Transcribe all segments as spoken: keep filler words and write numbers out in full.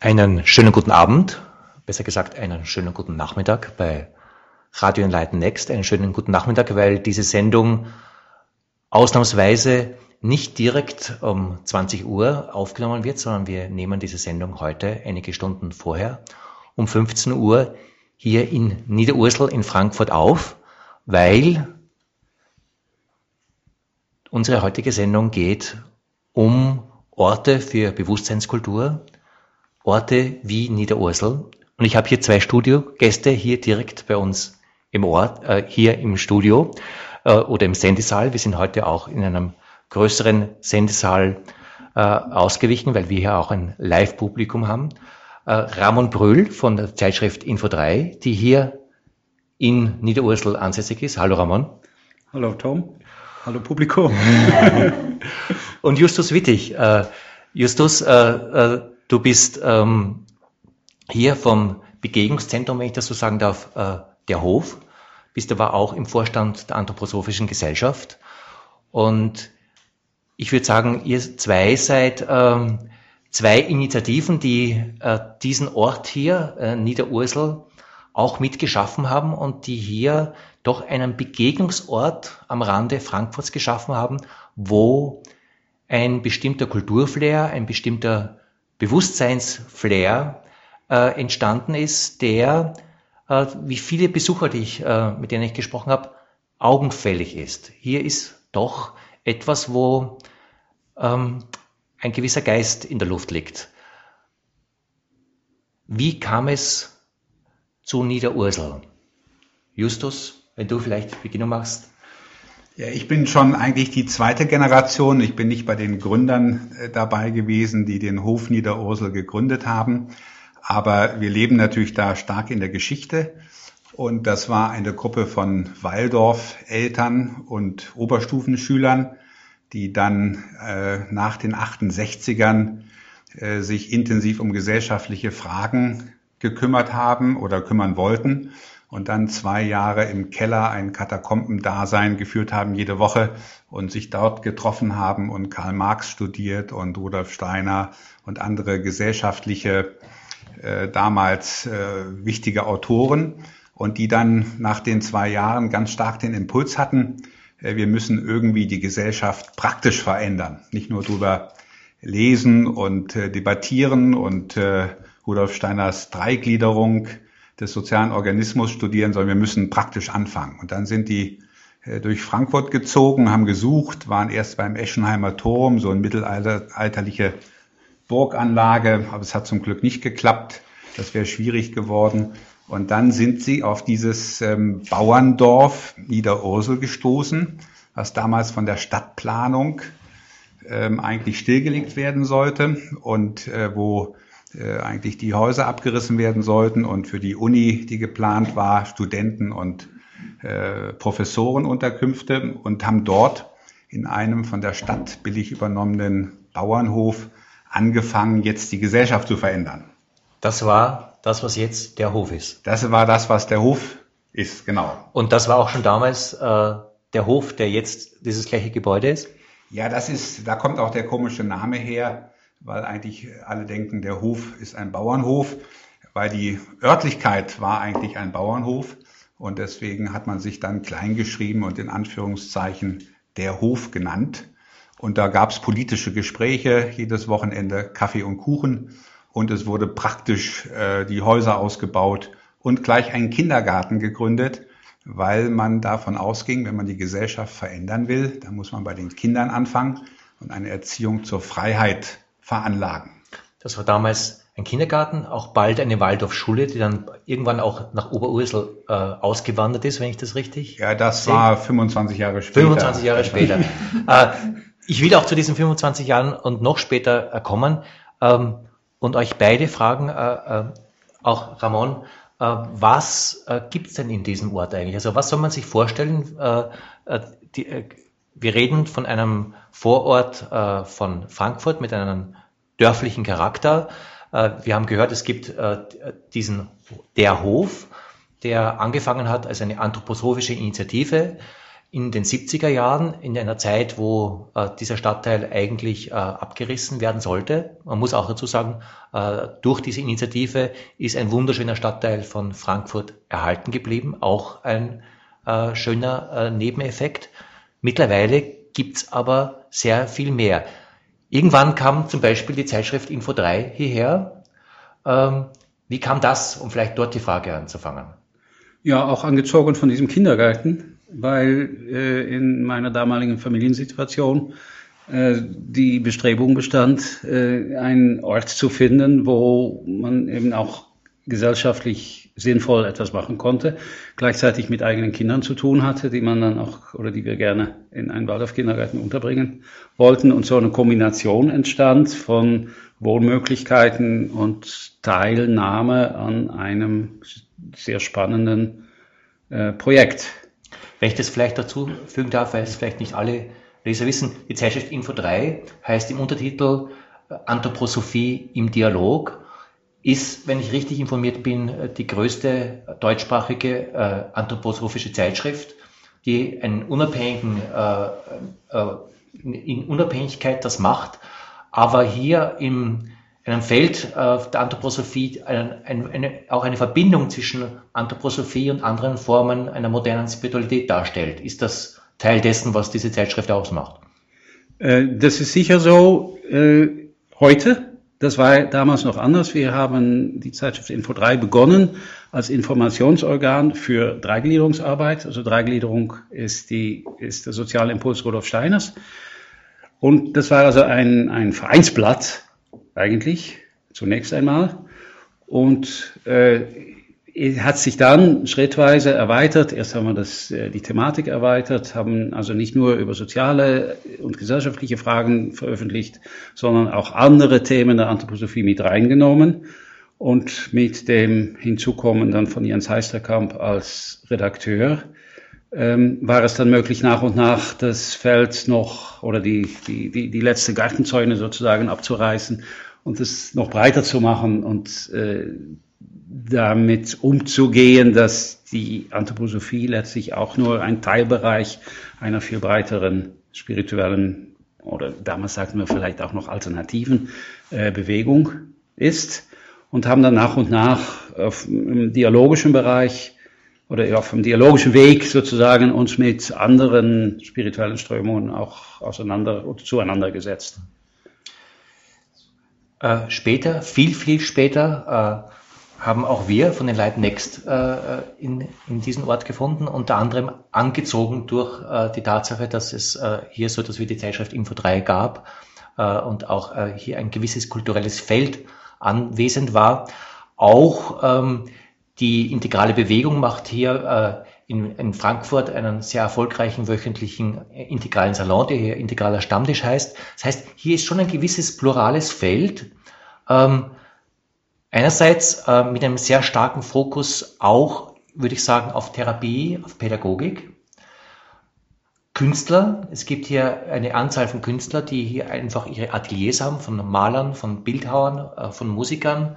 Einen schönen guten Abend, besser gesagt einen schönen guten Nachmittag bei Radio Enlighten Next. Einen schönen guten Nachmittag, weil diese Sendung ausnahmsweise nicht direkt um zwanzig Uhr aufgenommen wird, sondern wir nehmen diese Sendung heute einige Stunden vorher um fünfzehn Uhr hier in Niederursel in Frankfurt auf, weil unsere heutige Sendung geht um Orte für Bewusstseinskultur, Orte wie Niederursel. Und ich habe hier zwei Studiogäste hier direkt bei uns im Ort, äh, hier im Studio äh, oder im Sendesaal. Wir sind heute auch in einem größeren Sendesaal äh, ausgewichen, weil wir hier auch ein Live-Publikum haben. Äh, Ramon Brühl von der Zeitschrift Info drei, die hier in Niederursel ansässig ist. Hallo Ramon. Hallo Tom. Hallo Publikum. Und Justus Wittig. Äh, Justus, äh, äh, du bist ähm, hier vom Begegnungszentrum, wenn ich das so sagen darf, äh, der Hof. Bist aber auch im Vorstand der Anthroposophischen Gesellschaft. Und ich würde sagen, ihr zwei seid ähm, zwei Initiativen, die äh, diesen Ort hier, äh, Niederursel, auch mitgeschaffen haben und die hier doch einen Begegnungsort am Rande Frankfurts geschaffen haben, wo ein bestimmter Kulturflair, ein bestimmter Bewusstseinsflair äh, entstanden ist, der, äh, wie viele Besucher, die ich, äh, mit denen ich gesprochen habe, augenfällig ist. Hier ist doch etwas, wo ähm, ein gewisser Geist in der Luft liegt. Wie kam es zu Niederursel? Justus, wenn du vielleicht Beginnung machst. Ja, ich bin schon eigentlich die zweite Generation. Ich bin nicht bei den Gründern äh, dabei gewesen, die den Hof Niederursel gegründet haben. Aber wir leben natürlich da stark in der Geschichte. Und das war eine Gruppe von Waldorf-Eltern und Oberstufenschülern, die dann äh, nach den achtundsechzigern äh, sich intensiv um gesellschaftliche Fragen gekümmert haben oder kümmern wollten. Und dann zwei Jahre im Keller ein Katakombendasein geführt haben jede Woche und sich dort getroffen haben und Karl Marx studiert und Rudolf Steiner und andere gesellschaftliche, äh, damals äh, wichtige Autoren und die dann nach den zwei Jahren ganz stark den Impuls hatten, äh, wir müssen irgendwie die Gesellschaft praktisch verändern, nicht nur drüber lesen und äh, debattieren und äh, Rudolf Steiners Dreigliederung des sozialen Organismus studieren, sondern wir müssen praktisch anfangen. Und dann sind die äh, durch Frankfurt gezogen, haben gesucht, waren erst beim Eschenheimer Turm, so eine mittelalterliche Burganlage, aber es hat zum Glück nicht geklappt. Das wäre schwierig geworden. Und dann sind sie auf dieses ähm, Bauerndorf Niederursel gestoßen, was damals von der Stadtplanung ähm, eigentlich stillgelegt werden sollte und äh, wo Äh, eigentlich die Häuser abgerissen werden sollten und für die Uni, die geplant war, Studenten- und äh, Professorenunterkünfte und haben dort in einem von der Stadt billig übernommenen Bauernhof angefangen, jetzt die Gesellschaft zu verändern. Das war das, was jetzt der Hof ist. Das war das, was der Hof ist, genau. Und das war auch schon damals äh, der Hof, der jetzt dieses gleiche Gebäude ist? Ja, das ist, da kommt auch der komische Name her, weil eigentlich alle denken, der Hof ist ein Bauernhof, weil die Örtlichkeit war eigentlich ein Bauernhof und deswegen hat man sich dann klein geschrieben und in Anführungszeichen der Hof genannt. Und da gab es politische Gespräche, jedes Wochenende Kaffee und Kuchen und es wurde praktisch äh, die Häuser ausgebaut und gleich einen Kindergarten gegründet, weil man davon ausging, wenn man die Gesellschaft verändern will, dann muss man bei den Kindern anfangen und eine Erziehung zur Freiheit veranlagen. Das war damals ein Kindergarten, auch bald eine Waldorfschule, die dann irgendwann auch nach Oberursel äh, ausgewandert ist, wenn ich das richtig Ja, das sehe. war fünfundzwanzig Jahre später. fünfundzwanzig Jahre später. äh, ich will auch zu diesen fünfundzwanzig Jahren und noch später äh, kommen ähm, und euch beide fragen, äh, äh, auch Ramon, äh, was äh, gibt es denn in diesem Ort eigentlich? Also was soll man sich vorstellen? Äh, äh, die, äh, wir reden von einem Vorort äh, von Frankfurt mit einem dörflichen Charakter. Äh, wir haben gehört, es gibt äh, diesen der Hof, der angefangen hat als eine anthroposophische Initiative, in den siebziger Jahren, in einer Zeit, wo äh, dieser Stadtteil eigentlich äh, abgerissen werden sollte. Man muss auch dazu sagen, äh, durch diese Initiative ist ein wunderschöner Stadtteil von Frankfurt erhalten geblieben, auch ein äh, schöner äh, Nebeneffekt. Mittlerweile gibt's aber sehr viel mehr. Irgendwann kam zum Beispiel die Zeitschrift Info drei hierher. Ähm, wie kam das, um vielleicht dort die Frage anzufangen? Ja, auch angezogen von diesem Kindergarten, weil äh, in meiner damaligen Familiensituation äh, die Bestrebung bestand, äh, einen Ort zu finden, wo man eben auch gesellschaftlich sinnvoll etwas machen konnte, gleichzeitig mit eigenen Kindern zu tun hatte, die man dann auch, oder die wir gerne in einen Waldorf-Kindergarten unterbringen wollten, und so eine Kombination entstand von Wohnmöglichkeiten und Teilnahme an einem sehr spannenden äh, Projekt. Wenn ich das vielleicht dazu fügen darf, weil es vielleicht nicht alle Leser wissen, die Zeitschrift Info drei heißt im Untertitel Anthroposophie im Dialog, ist, wenn ich richtig informiert bin, die größte deutschsprachige äh, anthroposophische Zeitschrift, die einen unabhängigen, äh, äh, in Unabhängigkeit das macht, aber hier im in einem Feld äh, der Anthroposophie ein, ein, eine, auch eine Verbindung zwischen Anthroposophie und anderen Formen einer modernen Spiritualität darstellt. Ist das Teil dessen, was diese Zeitschrift ausmacht? Äh, das ist sicher so äh, heute. Das war damals noch anders. Wir haben die Zeitschrift Info drei begonnen als Informationsorgan für Dreigliederungsarbeit. Also Dreigliederung ist, die, ist der soziale Impuls Rudolf Steiners. Und das war also ein, ein Vereinsblatt, eigentlich, zunächst einmal. Und äh, hat sich dann schrittweise erweitert. Erst haben wir das, äh, die Thematik erweitert, haben also nicht nur über soziale und gesellschaftliche Fragen veröffentlicht, sondern auch andere Themen der Anthroposophie mit reingenommen. Und mit dem Hinzukommen dann von Jens Heisterkamp als Redakteur ähm, war es dann möglich, nach und nach das Feld noch oder die, die, die, die letzte Gartenzäune sozusagen abzureißen und es noch breiter zu machen und äh, damit umzugehen, dass die Anthroposophie letztlich auch nur ein Teilbereich einer viel breiteren spirituellen oder damals sagten wir vielleicht auch noch alternativen äh, Bewegung ist, und haben dann nach und nach auf, im dialogischen Bereich oder auf dem dialogischen Weg sozusagen uns mit anderen spirituellen Strömungen auch auseinander oder zueinander gesetzt. Äh, später, viel, viel später, äh, haben auch wir von den Light Next äh, in, in diesen Ort gefunden, unter anderem angezogen durch äh, die Tatsache, dass es äh, hier so etwas wie die Zeitschrift Info drei gab äh, und auch äh, hier ein gewisses kulturelles Feld anwesend war. Auch ähm, die integrale Bewegung macht hier äh, in, in Frankfurt einen sehr erfolgreichen wöchentlichen äh, integralen Salon, der hier integraler Stammtisch heißt. Das heißt, hier ist schon ein gewisses plurales Feld. Ähm, einerseits äh, mit einem sehr starken Fokus auch, würde ich sagen, auf Therapie, auf Pädagogik. Künstler, es gibt hier eine Anzahl von Künstlern, die hier einfach ihre Ateliers haben, von Malern, von Bildhauern, äh, von Musikern.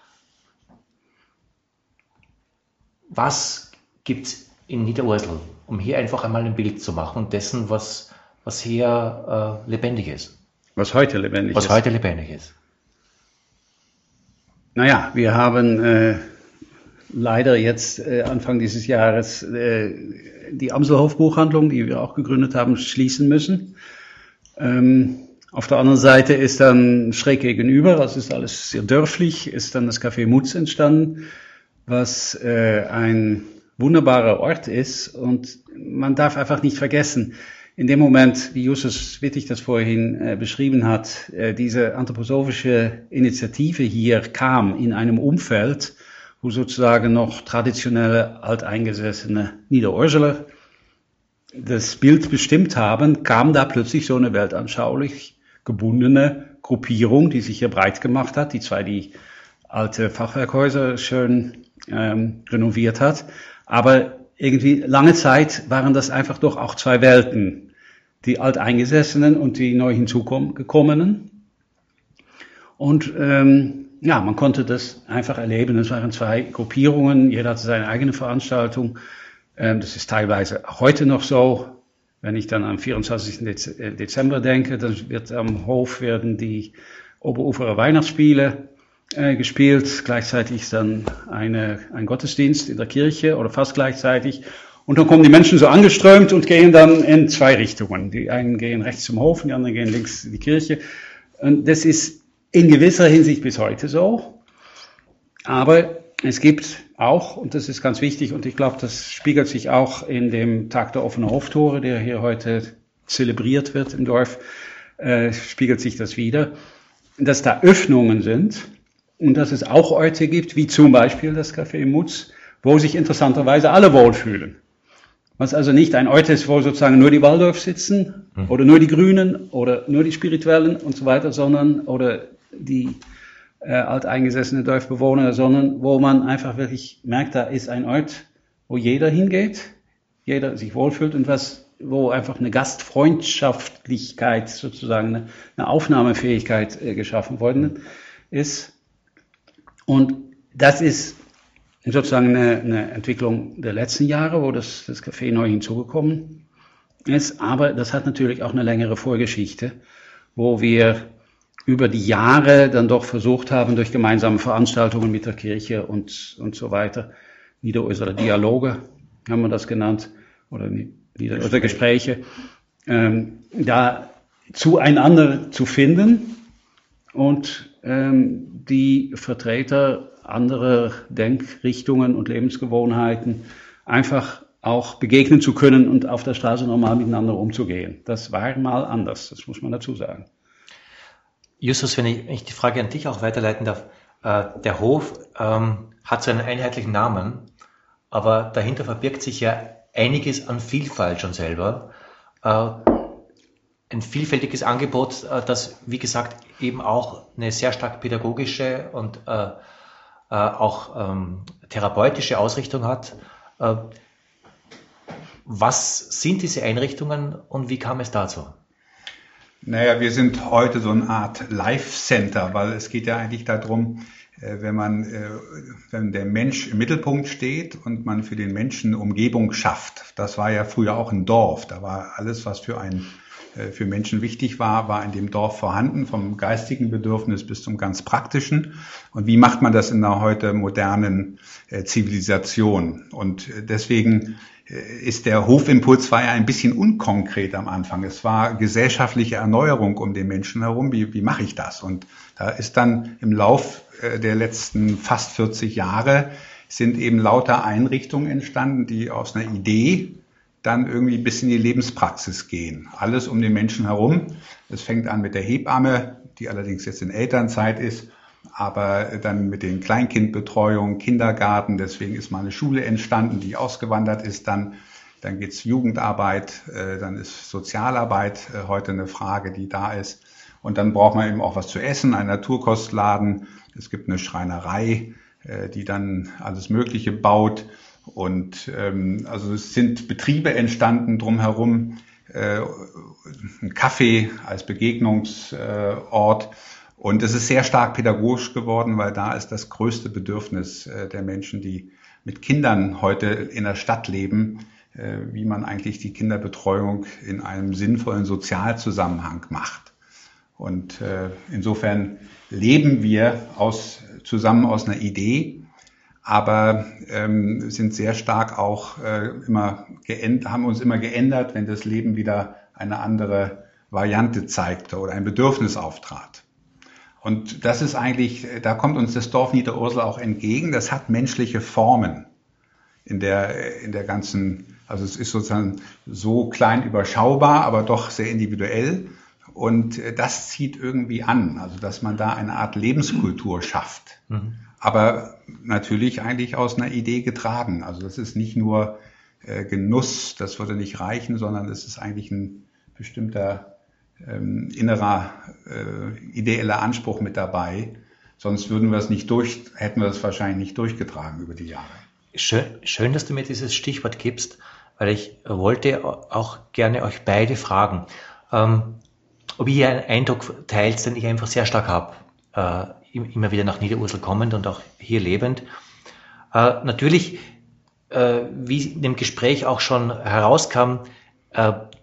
Was gibt's in Niederursel, um hier einfach einmal ein Bild zu machen und dessen, was, was hier äh, lebendig ist? Was heute lebendig was ist. Was heute lebendig ist. Naja, wir haben äh, leider jetzt äh, Anfang dieses Jahres äh, die Amselhof Buchhandlung, die wir auch gegründet haben, schließen müssen. Ähm, auf der anderen Seite ist dann schräg gegenüber, das ist alles sehr dörflich, ist dann das Café Mutz entstanden, was äh, ein wunderbarer Ort ist, und man darf einfach nicht vergessen, in dem Moment, wie Justus Wittig das vorhin äh, beschrieben hat, äh, diese anthroposophische Initiative hier kam in einem Umfeld, wo sozusagen noch traditionelle, alteingesessene Niederurseler das Bild bestimmt haben, kam da plötzlich so eine weltanschaulich gebundene Gruppierung, die sich hier breit gemacht hat, die zwar die alte Fachwerkhäuser schön ähm, renoviert hat, aber irgendwie lange Zeit waren das einfach doch auch zwei Welten, die Alteingesessenen und die neu hinzugekommenen. Und ähm, ja, man konnte das einfach erleben. Es waren zwei Gruppierungen, jeder hatte seine eigene Veranstaltung. Ähm, das ist teilweise heute noch so. wenn ich dann am vierundzwanzigsten Dezember denke, dann wird am Hof werden die Oberuferer Weihnachtsspiele äh, gespielt. Gleichzeitig ist dann eine, ein Gottesdienst in der Kirche oder fast gleichzeitig. Und dann kommen die Menschen so angeströmt und gehen dann in zwei Richtungen. Die einen gehen rechts zum Hof, die anderen gehen links in die Kirche. Und das ist in gewisser Hinsicht bis heute so. Aber es gibt auch, und das ist ganz wichtig, und ich glaube, das spiegelt sich auch in dem Tag der offenen Hoftore, der hier heute zelebriert wird im Dorf, äh, spiegelt sich das wieder, dass da Öffnungen sind und dass es auch Orte gibt, wie zum Beispiel das Café Mutz, wo sich interessanterweise alle wohlfühlen. Was also nicht ein Ort ist, wo sozusagen nur die Waldorf sitzen oder nur die Grünen oder nur die Spirituellen und so weiter, sondern oder die äh, alteingesessene Dorfbewohner, sondern wo man einfach wirklich merkt, da ist ein Ort, wo jeder hingeht, jeder sich wohlfühlt und was wo einfach eine Gastfreundschaftlichkeit, sozusagen eine, eine Aufnahmefähigkeit äh, geschaffen worden ist. Und das ist sozusagen eine, eine Entwicklung der letzten Jahre, wo das, das Café neu hinzugekommen ist. Aber das hat natürlich auch eine längere Vorgeschichte, wo wir über die Jahre dann doch versucht haben, durch gemeinsame Veranstaltungen mit der Kirche und, und so weiter, Niederösterler Dialoge haben wir das genannt, oder Oder Gespräche, ähm, da zueinander zu finden und ähm, die Vertreter anderer Denkrichtungen und Lebensgewohnheiten einfach auch begegnen zu können und auf der Straße normal miteinander umzugehen. Das war mal anders, das muss man dazu sagen. Justus, wenn ich, wenn ich die Frage an dich auch weiterleiten darf, äh, der Hof ähm, hat so einen einheitlichen Namen, aber dahinter verbirgt sich ja einiges an Vielfalt schon selber. Äh, ein vielfältiges Angebot, äh, das, wie gesagt, eben auch eine sehr stark pädagogische und äh, äh, auch ähm, therapeutische Ausrichtung hat. Äh, was sind diese Einrichtungen und wie kam es dazu? Naja, wir sind heute so eine Art Life-Center, weil es geht ja eigentlich darum, wenn man, wenn der Mensch im Mittelpunkt steht und man für den Menschen eine Umgebung schafft. Das war ja früher auch ein Dorf. Da war alles, was für ein, für Menschen wichtig war, war in dem Dorf vorhanden, vom geistigen Bedürfnis bis zum ganz praktischen. Und wie macht man das in einer heute modernen Zivilisation? Und deswegen ist der Hofimpuls war ja ein bisschen unkonkret am Anfang. Es war gesellschaftliche Erneuerung um den Menschen herum. Wie, wie mache ich das? Und da ist dann im Lauf der letzten fast vierzig Jahre sind eben lauter Einrichtungen entstanden, die aus einer Idee dann irgendwie bis in die Lebenspraxis gehen. Alles um den Menschen herum. Es fängt an mit der Hebamme, die allerdings jetzt in Elternzeit ist, aber dann mit den Kleinkindbetreuung, Kindergarten, deswegen ist mal eine Schule entstanden, die ausgewandert ist, dann, dann geht's Jugendarbeit, äh, dann ist Sozialarbeit äh, heute eine Frage, die da ist. Und dann braucht man eben auch was zu essen, einen Naturkostladen, es gibt eine Schreinerei, äh, die dann alles Mögliche baut. Und ähm, also es sind Betriebe entstanden drumherum, äh, ein Café als Begegnungsort. Äh, Und es ist sehr stark pädagogisch geworden, weil da ist das größte Bedürfnis äh, der Menschen, die mit Kindern heute in der Stadt leben, äh, wie man eigentlich die Kinderbetreuung in einem sinnvollen Sozialzusammenhang macht. Und äh, insofern leben wir aus, zusammen aus einer Idee, aber ähm, sind sehr stark auch äh, immer geändert, haben uns immer geändert, wenn das Leben wieder eine andere Variante zeigte oder ein Bedürfnis auftrat. Und das ist eigentlich, da kommt uns das Dorf Niederursel auch entgegen. Das hat menschliche Formen in der, in der ganzen, also es ist sozusagen so klein überschaubar, aber doch sehr individuell. Und das zieht irgendwie an, also dass man da eine Art Lebenskultur schafft. Mhm. Aber natürlich eigentlich aus einer Idee getragen. Also das ist nicht nur äh, Genuss, das würde nicht reichen, sondern es ist eigentlich ein bestimmter ähm, innerer, äh, ideeller Anspruch mit dabei. Sonst würden wir es nicht durch, hätten wir es wahrscheinlich nicht durchgetragen über die Jahre. Schön, schön, dass du mir dieses Stichwort gibst, weil ich wollte auch gerne euch beide fragen, ähm, ob ihr einen Eindruck teilt, den ich einfach sehr stark habe, äh, immer wieder nach Niederursel kommend und auch hier lebend. Äh, natürlich, äh, wie in dem Gespräch auch schon herauskam, äh,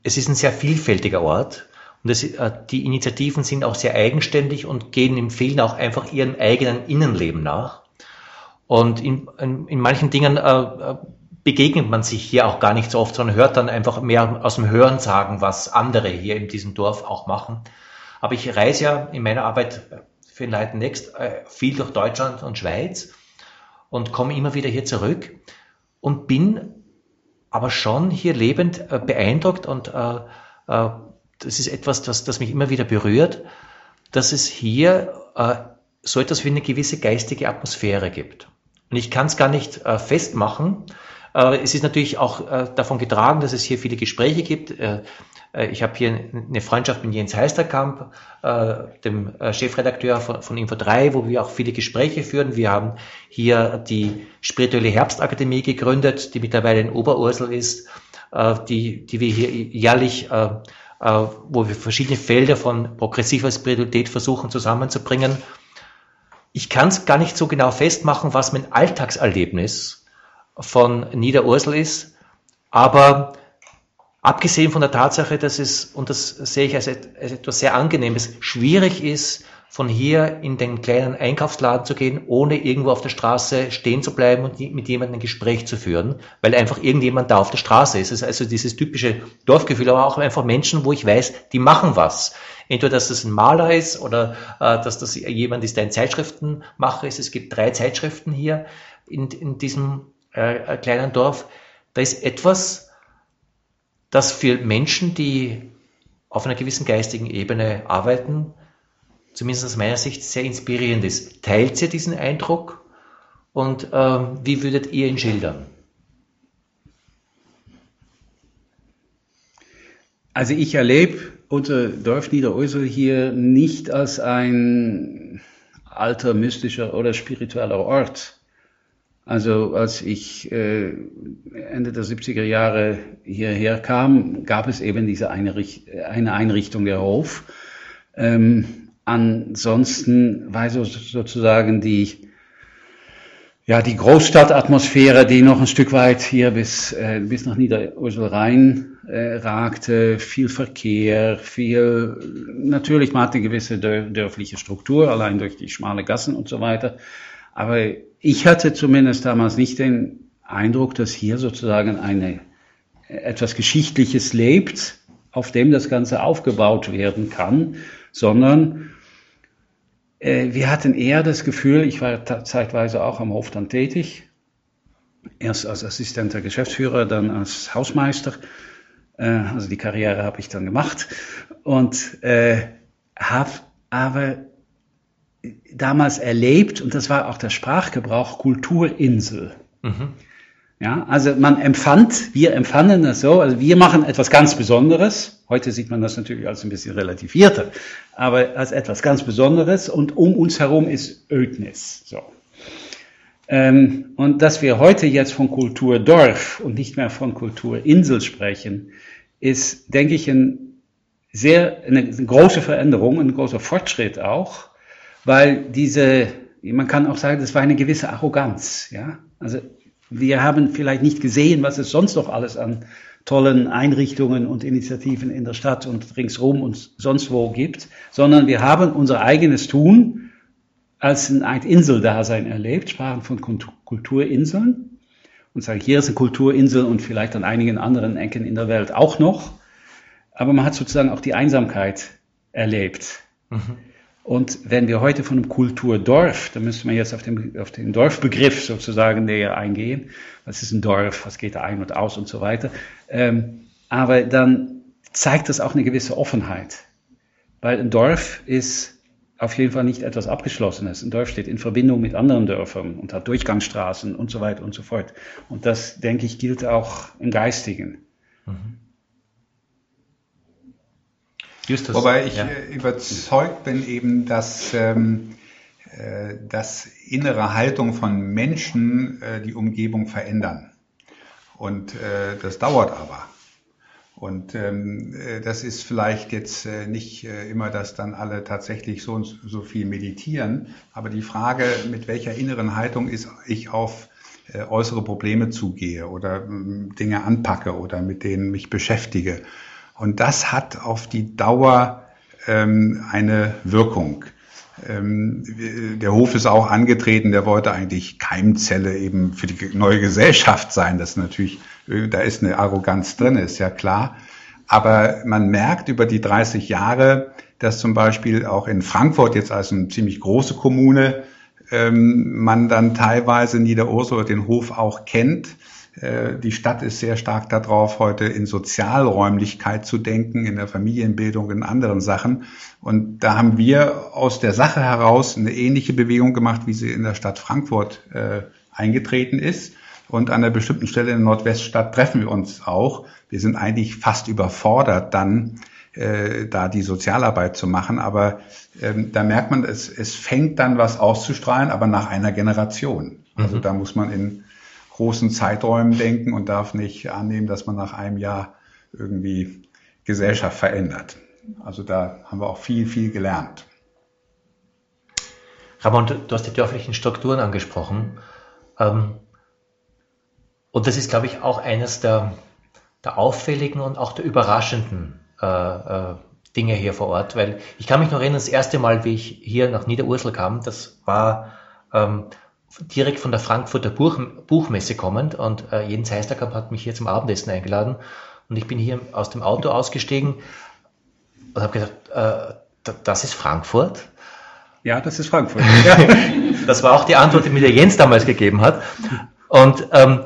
es ist ein sehr vielfältiger Ort und das, äh, die Initiativen sind auch sehr eigenständig und gehen im vielen auch einfach ihrem eigenen Innenleben nach. Und in, in, in manchen Dingen äh, begegnet man sich hier auch gar nicht so oft, sondern hört dann einfach mehr aus dem Hörensagen, was andere hier in diesem Dorf auch machen. Aber ich reise ja in meiner Arbeit für Enlighten Next äh, viel durch Deutschland und Schweiz und komme immer wieder hier zurück und bin aber schon hier lebend äh, beeindruckt und äh, äh, das ist etwas, das, das mich immer wieder berührt, dass es hier äh, so etwas wie eine gewisse geistige Atmosphäre gibt. Und ich kann es gar nicht äh, festmachen. Äh, es ist natürlich auch äh, davon getragen, dass es hier viele Gespräche gibt. Äh, ich habe hier eine Freundschaft mit Jens Heisterkamp, äh, dem äh, Chefredakteur von, von Info drei, wo wir auch viele Gespräche führen. Wir haben hier die Spirituelle Herbstakademie gegründet, die mittlerweile in Oberursel ist, äh, die, die wir hier jährlich, äh, äh, wo wir verschiedene Felder von progressiver Spiritualität versuchen zusammenzubringen. Ich kann es gar nicht so genau festmachen, was mein Alltagserlebnis von Niederursel ist, aber abgesehen von der Tatsache, dass es, und das sehe ich als, als etwas sehr Angenehmes, schwierig ist, von hier in den kleinen Einkaufsladen zu gehen, ohne irgendwo auf der Straße stehen zu bleiben und mit jemandem ein Gespräch zu führen, weil einfach irgendjemand da auf der Straße ist. Es ist also dieses typische Dorfgefühl, aber auch einfach Menschen, wo ich weiß, die machen was. Entweder, dass das ein Maler ist oder äh, dass das jemand ist, der ein Zeitschriftenmacher ist. Es gibt drei Zeitschriften hier in, in diesem äh, kleinen Dorf. Da ist etwas, das für Menschen, die auf einer gewissen geistigen Ebene arbeiten, zumindest aus meiner Sicht sehr inspirierend ist. Teilt ihr diesen Eindruck und ähm, wie würdet ihr ihn schildern? Also ich erlebe unser Dorf Niederursel hier nicht als ein alter, mystischer oder spiritueller Ort. Also als ich äh, Ende der siebziger Jahre hierher kam, gab es eben diese Einricht- eine Einrichtung, der Hof. Ähm, ansonsten war so, sozusagen die, ja, die Großstadtatmosphäre, die noch ein Stück weit hier bis, äh, bis nach Niederursel rein äh, ragte, viel Verkehr, viel, natürlich man hatte eine gewisse dörfliche Struktur, allein durch die schmale Gassen und so weiter. Aber ich hatte zumindest damals nicht den Eindruck, dass hier sozusagen eine, etwas Geschichtliches lebt, auf dem das Ganze aufgebaut werden kann, sondern äh, wir hatten eher das Gefühl, ich war ta- zeitweise auch am Hof dann tätig, erst als Assistent der Geschäftsführer, dann als Hausmeister, äh, also die Karriere habe ich dann gemacht und äh, habe aber damals erlebt, und das war auch der Sprachgebrauch, Kulturinsel. Mhm. Ja, also man empfand, wir empfanden das so, also wir machen etwas ganz Besonderes. Heute sieht man das natürlich als ein bisschen relativierter, aber als etwas ganz Besonderes und um uns herum ist Ödnis. So. Ähm, und dass wir heute jetzt von Kulturdorf und nicht mehr von Kulturinsel sprechen, ist, denke ich, ein sehr, eine, eine große Veränderung, ein großer Fortschritt auch, weil diese, man kann auch sagen, das war eine gewisse Arroganz, ja. Also wir haben vielleicht nicht gesehen, was es sonst noch alles an tollen Einrichtungen und Initiativen in der Stadt und ringsrum und sonst wo gibt, sondern wir haben unser eigenes Tun als eine Art Inseldasein erlebt, sprachen von Kulturinseln und sagen, hier ist eine Kulturinsel und vielleicht an einigen anderen Ecken in der Welt auch noch, aber man hat sozusagen auch die Einsamkeit erlebt. Mhm. Und wenn wir heute von einem Kulturdorf, da müsste man jetzt auf den, auf den Dorfbegriff sozusagen näher eingehen, was ist ein Dorf, was geht da ein und aus und so weiter, ähm, aber dann zeigt das auch eine gewisse Offenheit, weil ein Dorf ist auf jeden Fall nicht etwas Abgeschlossenes. Ein Dorf steht in Verbindung mit anderen Dörfern und hat Durchgangsstraßen und so weiter und so fort. Und das, denke ich, gilt auch im Geistigen. Mhm. Justus, Wobei ich ja. überzeugt bin eben, dass, ähm, äh, dass innere Haltung von Menschen äh, die Umgebung verändern. Und äh, das dauert aber. Und ähm, das ist vielleicht jetzt äh, nicht äh, immer, dass dann alle tatsächlich so und so viel meditieren. Aber die Frage, mit welcher inneren Haltung ist ich auf äh, äußere Probleme zugehe oder äh, Dinge anpacke oder mit denen mich beschäftige. Und das hat auf die Dauer ähm, eine Wirkung. Ähm, der Hof ist auch angetreten, der wollte eigentlich Keimzelle eben für die neue Gesellschaft sein. Das ist natürlich, da ist eine Arroganz drin, ist ja klar. Aber man merkt über die dreißig Jahre, dass zum Beispiel auch in Frankfurt jetzt als eine ziemlich große Kommune ähm, man dann teilweise Niederursel oder den Hof auch kennt. Äh, die Stadt ist sehr stark darauf, heute in Sozialräumlichkeit zu denken, in der Familienbildung, in anderen Sachen. Und da haben wir aus der Sache heraus eine ähnliche Bewegung gemacht, wie sie in der Stadt Frankfurt äh, eingetreten ist. Und an einer bestimmten Stelle in der Nordweststadt treffen wir uns auch. Wir sind eigentlich fast überfordert, dann äh, da die Sozialarbeit zu machen. Aber ähm, da merkt man, es, es fängt dann was auszustrahlen, aber nach einer Generation. Mhm. Also da muss man in großen Zeiträumen denken und darf nicht annehmen, dass man nach einem Jahr irgendwie Gesellschaft verändert. Also da haben wir auch viel, viel gelernt. Ramon, du hast die dörflichen Strukturen angesprochen. Ähm, Und das ist, glaube ich, auch eines der, der auffälligen und auch der überraschenden äh, äh, Dinge hier vor Ort, weil ich kann mich noch erinnern, das erste Mal, wie ich hier nach Niederursel kam, das war ähm, direkt von der Frankfurter Buch, Buchmesse kommend und äh, Jens Heisterkamp hat mich hier zum Abendessen eingeladen und ich bin hier aus dem Auto ausgestiegen und habe gedacht, äh, das ist Frankfurt? Ja, das ist Frankfurt. Ja. Das war auch die Antwort, die mir der Jens damals gegeben hat. Und ähm,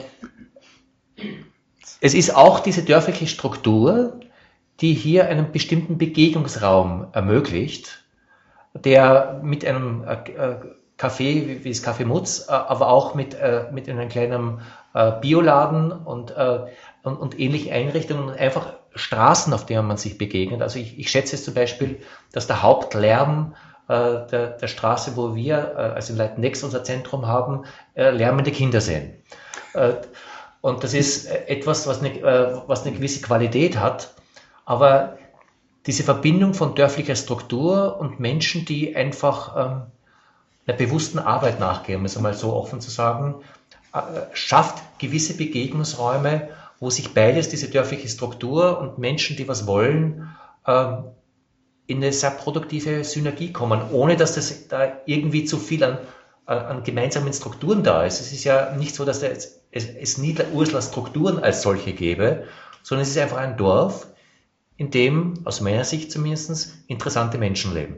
es ist auch diese dörfliche Struktur, die hier einen bestimmten Begegnungsraum ermöglicht, der mit einem äh, Café wie das Café Mutz, äh, aber auch mit, äh, mit einem kleinen äh, Bioladen und, äh, und, und ähnliche Einrichtungen und einfach Straßen, auf denen man sich begegnet. Also ich, ich schätze es zum Beispiel, dass der Hauptlärm äh, der, der Straße, wo wir, äh, also in Leitnex unser Zentrum haben, äh, lärmende Kinder sehen. Äh, Und das ist etwas, was eine, was eine gewisse Qualität hat. Aber diese Verbindung von dörflicher Struktur und Menschen, die einfach ähm, einer bewussten Arbeit nachgehen, um es einmal so offen zu sagen, äh, schafft gewisse Begegnungsräume, wo sich beides, diese dörfliche Struktur und Menschen, die was wollen, äh, in eine sehr produktive Synergie kommen, ohne dass das da irgendwie zu viel an an gemeinsamen Strukturen da ist. Es ist ja nicht so, dass da jetzt, es, es Niederurseler Strukturen als solche gäbe, sondern es ist einfach ein Dorf, in dem, aus meiner Sicht zumindest, interessante Menschen leben.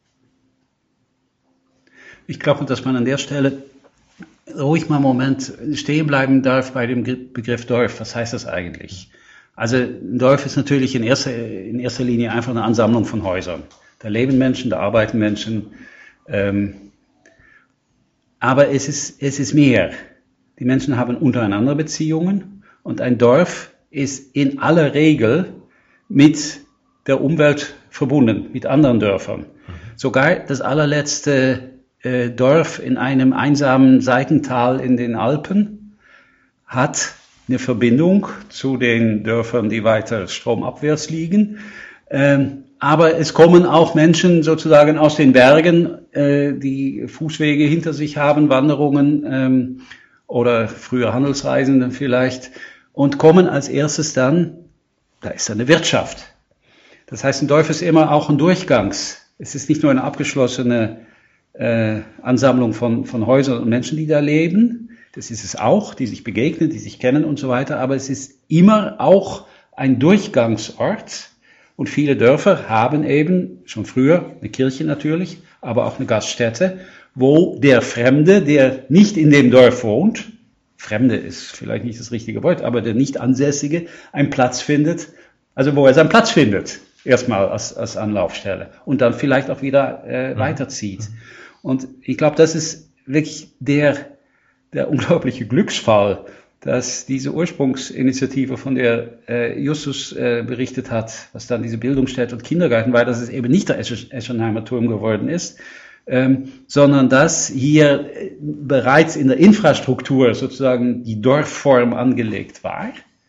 Ich glaube, dass man an der Stelle ruhig mal einen Moment stehen bleiben darf bei dem Begriff Dorf. Was heißt das eigentlich? Also ein Dorf ist natürlich in erster, in erster Linie einfach eine Ansammlung von Häusern. Da leben Menschen, da arbeiten Menschen, ähm, aber es ist, es ist mehr. Die Menschen haben untereinander Beziehungen und ein Dorf ist in aller Regel mit der Umwelt verbunden, mit anderen Dörfern. Mhm. Sogar das allerletzte äh, Dorf in einem einsamen Seitental in den Alpen hat eine Verbindung zu den Dörfern, die weiter stromabwärts liegen. Ähm, Aber es kommen auch Menschen sozusagen aus den Bergen, äh, die Fußwege hinter sich haben, Wanderungen ähm, oder früher Handelsreisende vielleicht, und kommen als erstes dann, da ist eine Wirtschaft. Das heißt, ein Dorf ist immer auch ein Durchgangs. Es ist nicht nur eine abgeschlossene äh, Ansammlung von, von Häusern und Menschen, die da leben. Das ist es auch, die sich begegnen, die sich kennen und so weiter. Aber es ist immer auch ein Durchgangsort. Und viele Dörfer haben eben schon früher eine Kirche natürlich, aber auch eine Gaststätte, wo der Fremde, der nicht in dem Dorf wohnt, Fremde ist vielleicht nicht das richtige Wort, aber der Nicht-Ansässige einen Platz findet, also wo er seinen Platz findet, erstmal als, als Anlaufstelle und dann vielleicht auch wieder äh, weiterzieht. Und ich glaube, das ist wirklich der, der unglaubliche Glücksfall, dass diese Ursprungsinitiative, von der äh, Justus äh, berichtet hat, was dann diese Bildungsstätte und Kindergarten war, dass es eben nicht der Eschenheimer Turm geworden ist, ähm, sondern dass hier bereits in der Infrastruktur sozusagen die Dorfform angelegt war,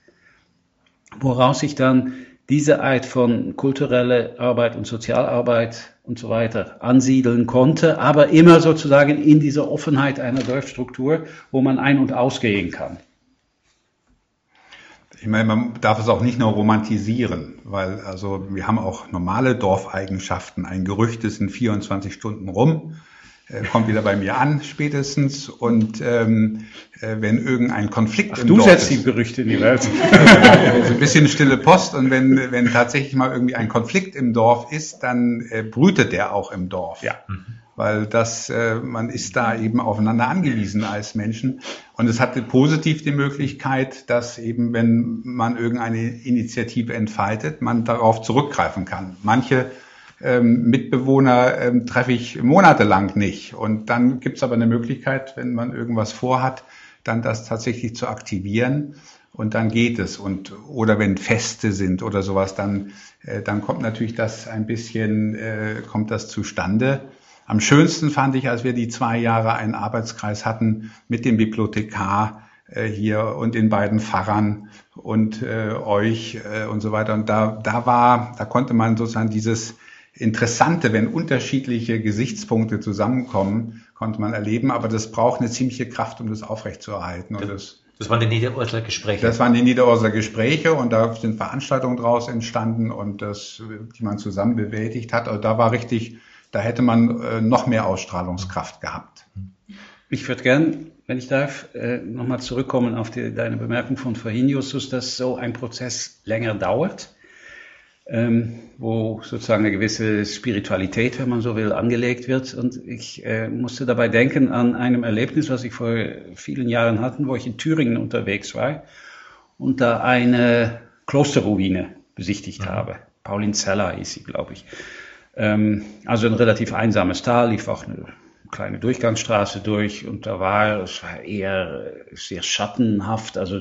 woraus sich dann diese Art von kulturelle Arbeit und Sozialarbeit und so weiter ansiedeln konnte, aber immer sozusagen in dieser Offenheit einer Dorfstruktur, wo man ein- und ausgehen kann. Ich meine, man darf es auch nicht nur romantisieren, weil also wir haben auch normale Dorfeigenschaften. Ein Gerücht ist in vierundzwanzig Stunden rum, äh, kommt wieder bei mir an spätestens. Und ähm, äh, wenn irgendein Konflikt Ach, im du Dorf setzt ist, die Gerüchte in die Welt. so ein bisschen stille Post. Und wenn wenn tatsächlich mal irgendwie ein Konflikt im Dorf ist, dann äh, brütet der auch im Dorf. Ja. Weil das, äh, man ist da eben aufeinander angewiesen als Menschen. Und es hatte positiv die Möglichkeit, dass eben, wenn man irgendeine Initiative entfaltet, man darauf zurückgreifen kann. Manche ähm, Mitbewohner ähm, treffe ich monatelang nicht. Und dann gibt es aber eine Möglichkeit, wenn man irgendwas vorhat, dann das tatsächlich zu aktivieren. Und dann geht es. Und oder wenn Feste sind oder sowas, dann, äh, dann kommt natürlich das ein bisschen, äh, kommt das zustande. Am schönsten fand ich, als wir die zwei Jahre einen Arbeitskreis hatten mit dem Bibliothekar äh, hier und den beiden Pfarrern und äh, euch äh, und so weiter. Und da, da war, da konnte man sozusagen dieses Interessante, wenn unterschiedliche Gesichtspunkte zusammenkommen, konnte man erleben. Aber das braucht eine ziemliche Kraft, um das aufrechtzuerhalten. Und das, das waren die Niederursler Gespräche. Das waren die Niederursler Gespräche und da sind Veranstaltungen draus entstanden und das, die man zusammen bewältigt hat. Also da war richtig, da hätte man äh, noch mehr Ausstrahlungskraft gehabt. Ich würde gern, wenn ich darf, äh, nochmal zurückkommen auf die, deine Bemerkung von vorhin, Justus, dass so ein Prozess länger dauert, ähm, wo sozusagen eine gewisse Spiritualität, wenn man so will, angelegt wird. Und ich äh, musste dabei denken an einem Erlebnis, was ich vor vielen Jahren hatte, wo ich in Thüringen unterwegs war und da eine Klosterruine besichtigt ja. habe. Paulinzella hieß sie, glaube ich. Also ein relativ einsames Tal, lief auch eine kleine Durchgangsstraße durch und da war, es war eher sehr schattenhaft, also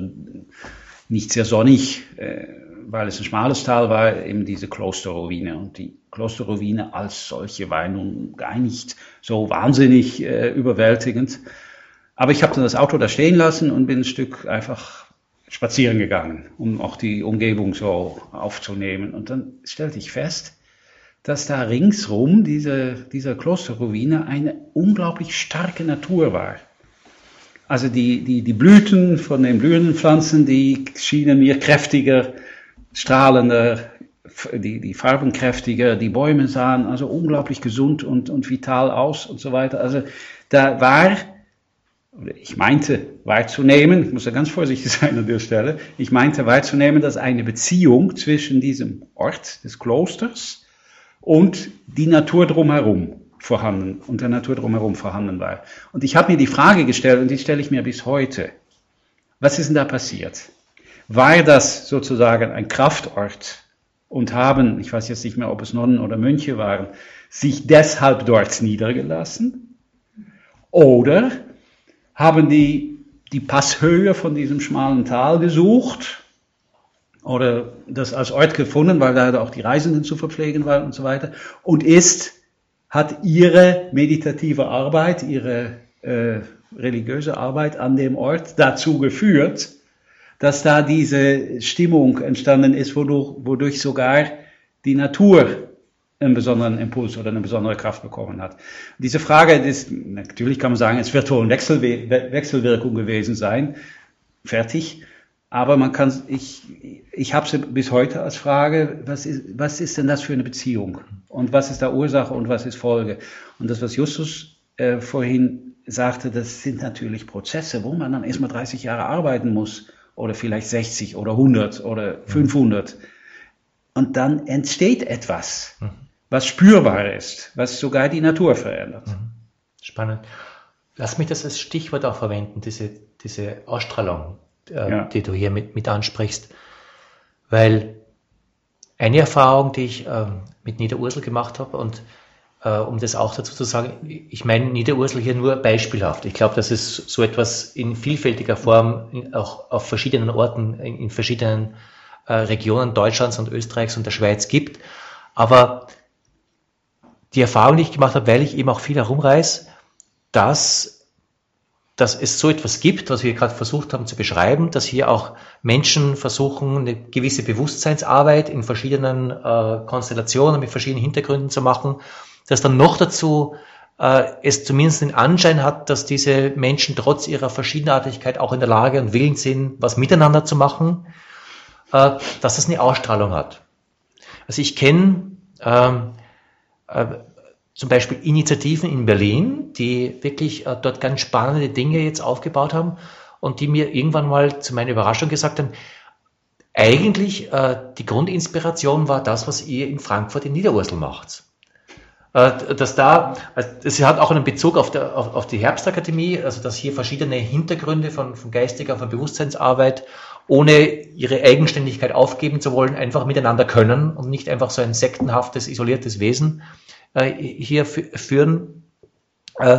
nicht sehr sonnig, weil es ein schmales Tal war, eben diese Klosterruine. Und die Klosterruine als solche war nun gar nicht so wahnsinnig überwältigend. Aber ich habe dann das Auto da stehen lassen und bin ein Stück einfach spazieren gegangen, um auch die Umgebung so aufzunehmen. Und dann stellte ich fest, dass da ringsrum diese, dieser Klosterruine eine unglaublich starke Natur war. Also die, die, die Blüten von den blühenden Pflanzen, die schienen mir kräftiger, strahlender, die, die Farben kräftiger, die Bäume sahen also unglaublich gesund und, und vital aus und so weiter. Also da war, ich meinte wahrzunehmen, ich muss da ganz vorsichtig sein an der Stelle, ich meinte wahrzunehmen, dass eine Beziehung zwischen diesem Ort des Klosters und die Natur drumherum vorhanden und der Natur drumherum vorhanden war. Und ich habe mir die Frage gestellt, und die stelle ich mir bis heute. Was ist denn da passiert? War das sozusagen ein Kraftort und haben, ich weiß jetzt nicht mehr, ob es Nonnen oder Mönche waren, sich deshalb dort niedergelassen? Oder haben die die Passhöhe von diesem schmalen Tal gesucht oder das als Ort gefunden, weil da auch die Reisenden zu verpflegen waren und so weiter, und ist, hat ihre meditative Arbeit, ihre äh, religiöse Arbeit an dem Ort dazu geführt, dass da diese Stimmung entstanden ist, wodurch, wodurch sogar die Natur einen besonderen Impuls oder eine besondere Kraft bekommen hat. Diese Frage ist, natürlich kann man sagen, es wird wohl eine Wechselwe- Wechselwirkung gewesen sein, fertig. Aber man kann, ich, ich habe sie bis heute als Frage, was ist, was ist denn das für eine Beziehung? Und was ist da Ursache und was ist Folge? Und das, was Justus äh, vorhin sagte, das sind natürlich Prozesse, wo man dann erstmal dreißig Jahre arbeiten muss. Oder vielleicht sechzig oder hundert oder fünfhundert. Und dann entsteht etwas, was spürbar ist, was sogar die Natur verändert. Spannend. Lass mich das als Stichwort auch verwenden, diese, diese Ausstrahlung. Ja. Die du hier mit, mit ansprichst, weil eine Erfahrung, die ich äh, mit Niederursel gemacht habe und äh, um das auch dazu zu sagen, ich meine Niederursel hier nur beispielhaft. Ich glaube, dass es so etwas in vielfältiger Form in, auch auf verschiedenen Orten, in, in verschiedenen äh, Regionen Deutschlands und Österreichs und der Schweiz gibt. Aber die Erfahrung, die ich gemacht habe, weil ich eben auch viel herumreise, dass dass es so etwas gibt, was wir gerade versucht haben zu beschreiben, dass hier auch Menschen versuchen, eine gewisse Bewusstseinsarbeit in verschiedenen äh, Konstellationen mit verschiedenen Hintergründen zu machen, dass dann noch dazu äh, es zumindest den Anschein hat, dass diese Menschen trotz ihrer Verschiedenartigkeit auch in der Lage und willens sind, was miteinander zu machen. äh, dass es eine Ausstrahlung hat. Also ich kenne ähm, äh, zum Beispiel Initiativen in Berlin, die wirklich äh, dort ganz spannende Dinge jetzt aufgebaut haben und die mir irgendwann mal zu meiner Überraschung gesagt haben, eigentlich äh, die Grundinspiration war das, was ihr in Frankfurt in Niederursel macht. Äh, dass da, also das hat auch einen Bezug auf, der, auf, auf die Herbstakademie, also dass hier verschiedene Hintergründe von, von geistiger, von Bewusstseinsarbeit, ohne ihre Eigenständigkeit aufgeben zu wollen, einfach miteinander können und nicht einfach so ein sektenhaftes, isoliertes Wesen äh, hier f- führen. Äh,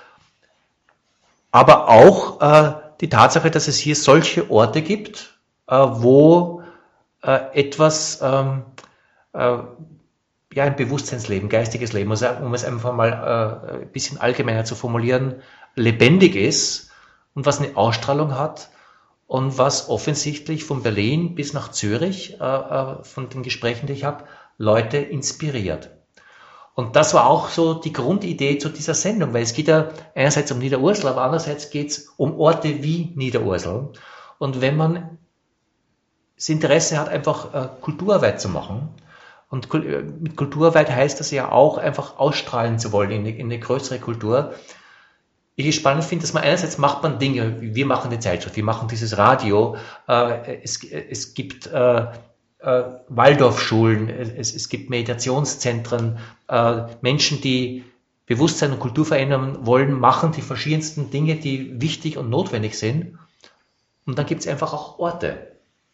aber auch äh, die Tatsache, dass es hier solche Orte gibt, äh, wo äh, etwas, ähm, äh, ja, ein Bewusstseinsleben, geistiges Leben, um es einfach mal äh, ein bisschen allgemeiner zu formulieren, lebendig ist und was eine Ausstrahlung hat und was offensichtlich von Berlin bis nach Zürich, äh, äh, von den Gesprächen, die ich habe, Leute inspiriert. Und das war auch so die Grundidee zu dieser Sendung, weil es geht ja einerseits um Niederursel, aber andererseits geht es um Orte wie Niederursel. Und wenn man das Interesse hat, einfach äh, Kulturarbeit zu machen, und mit Kulturarbeit heißt das ja auch, einfach ausstrahlen zu wollen in eine, in eine größere Kultur. Ich spannend finde, dass man einerseits macht man Dinge, wir machen die Zeitschrift, wir machen dieses Radio, äh, es, es gibt äh, äh, Waldorfschulen, es, es gibt Meditationszentren, äh, Menschen, die Bewusstsein und Kultur verändern wollen, machen die verschiedensten Dinge, die wichtig und notwendig sind. Und dann gibt es einfach auch Orte.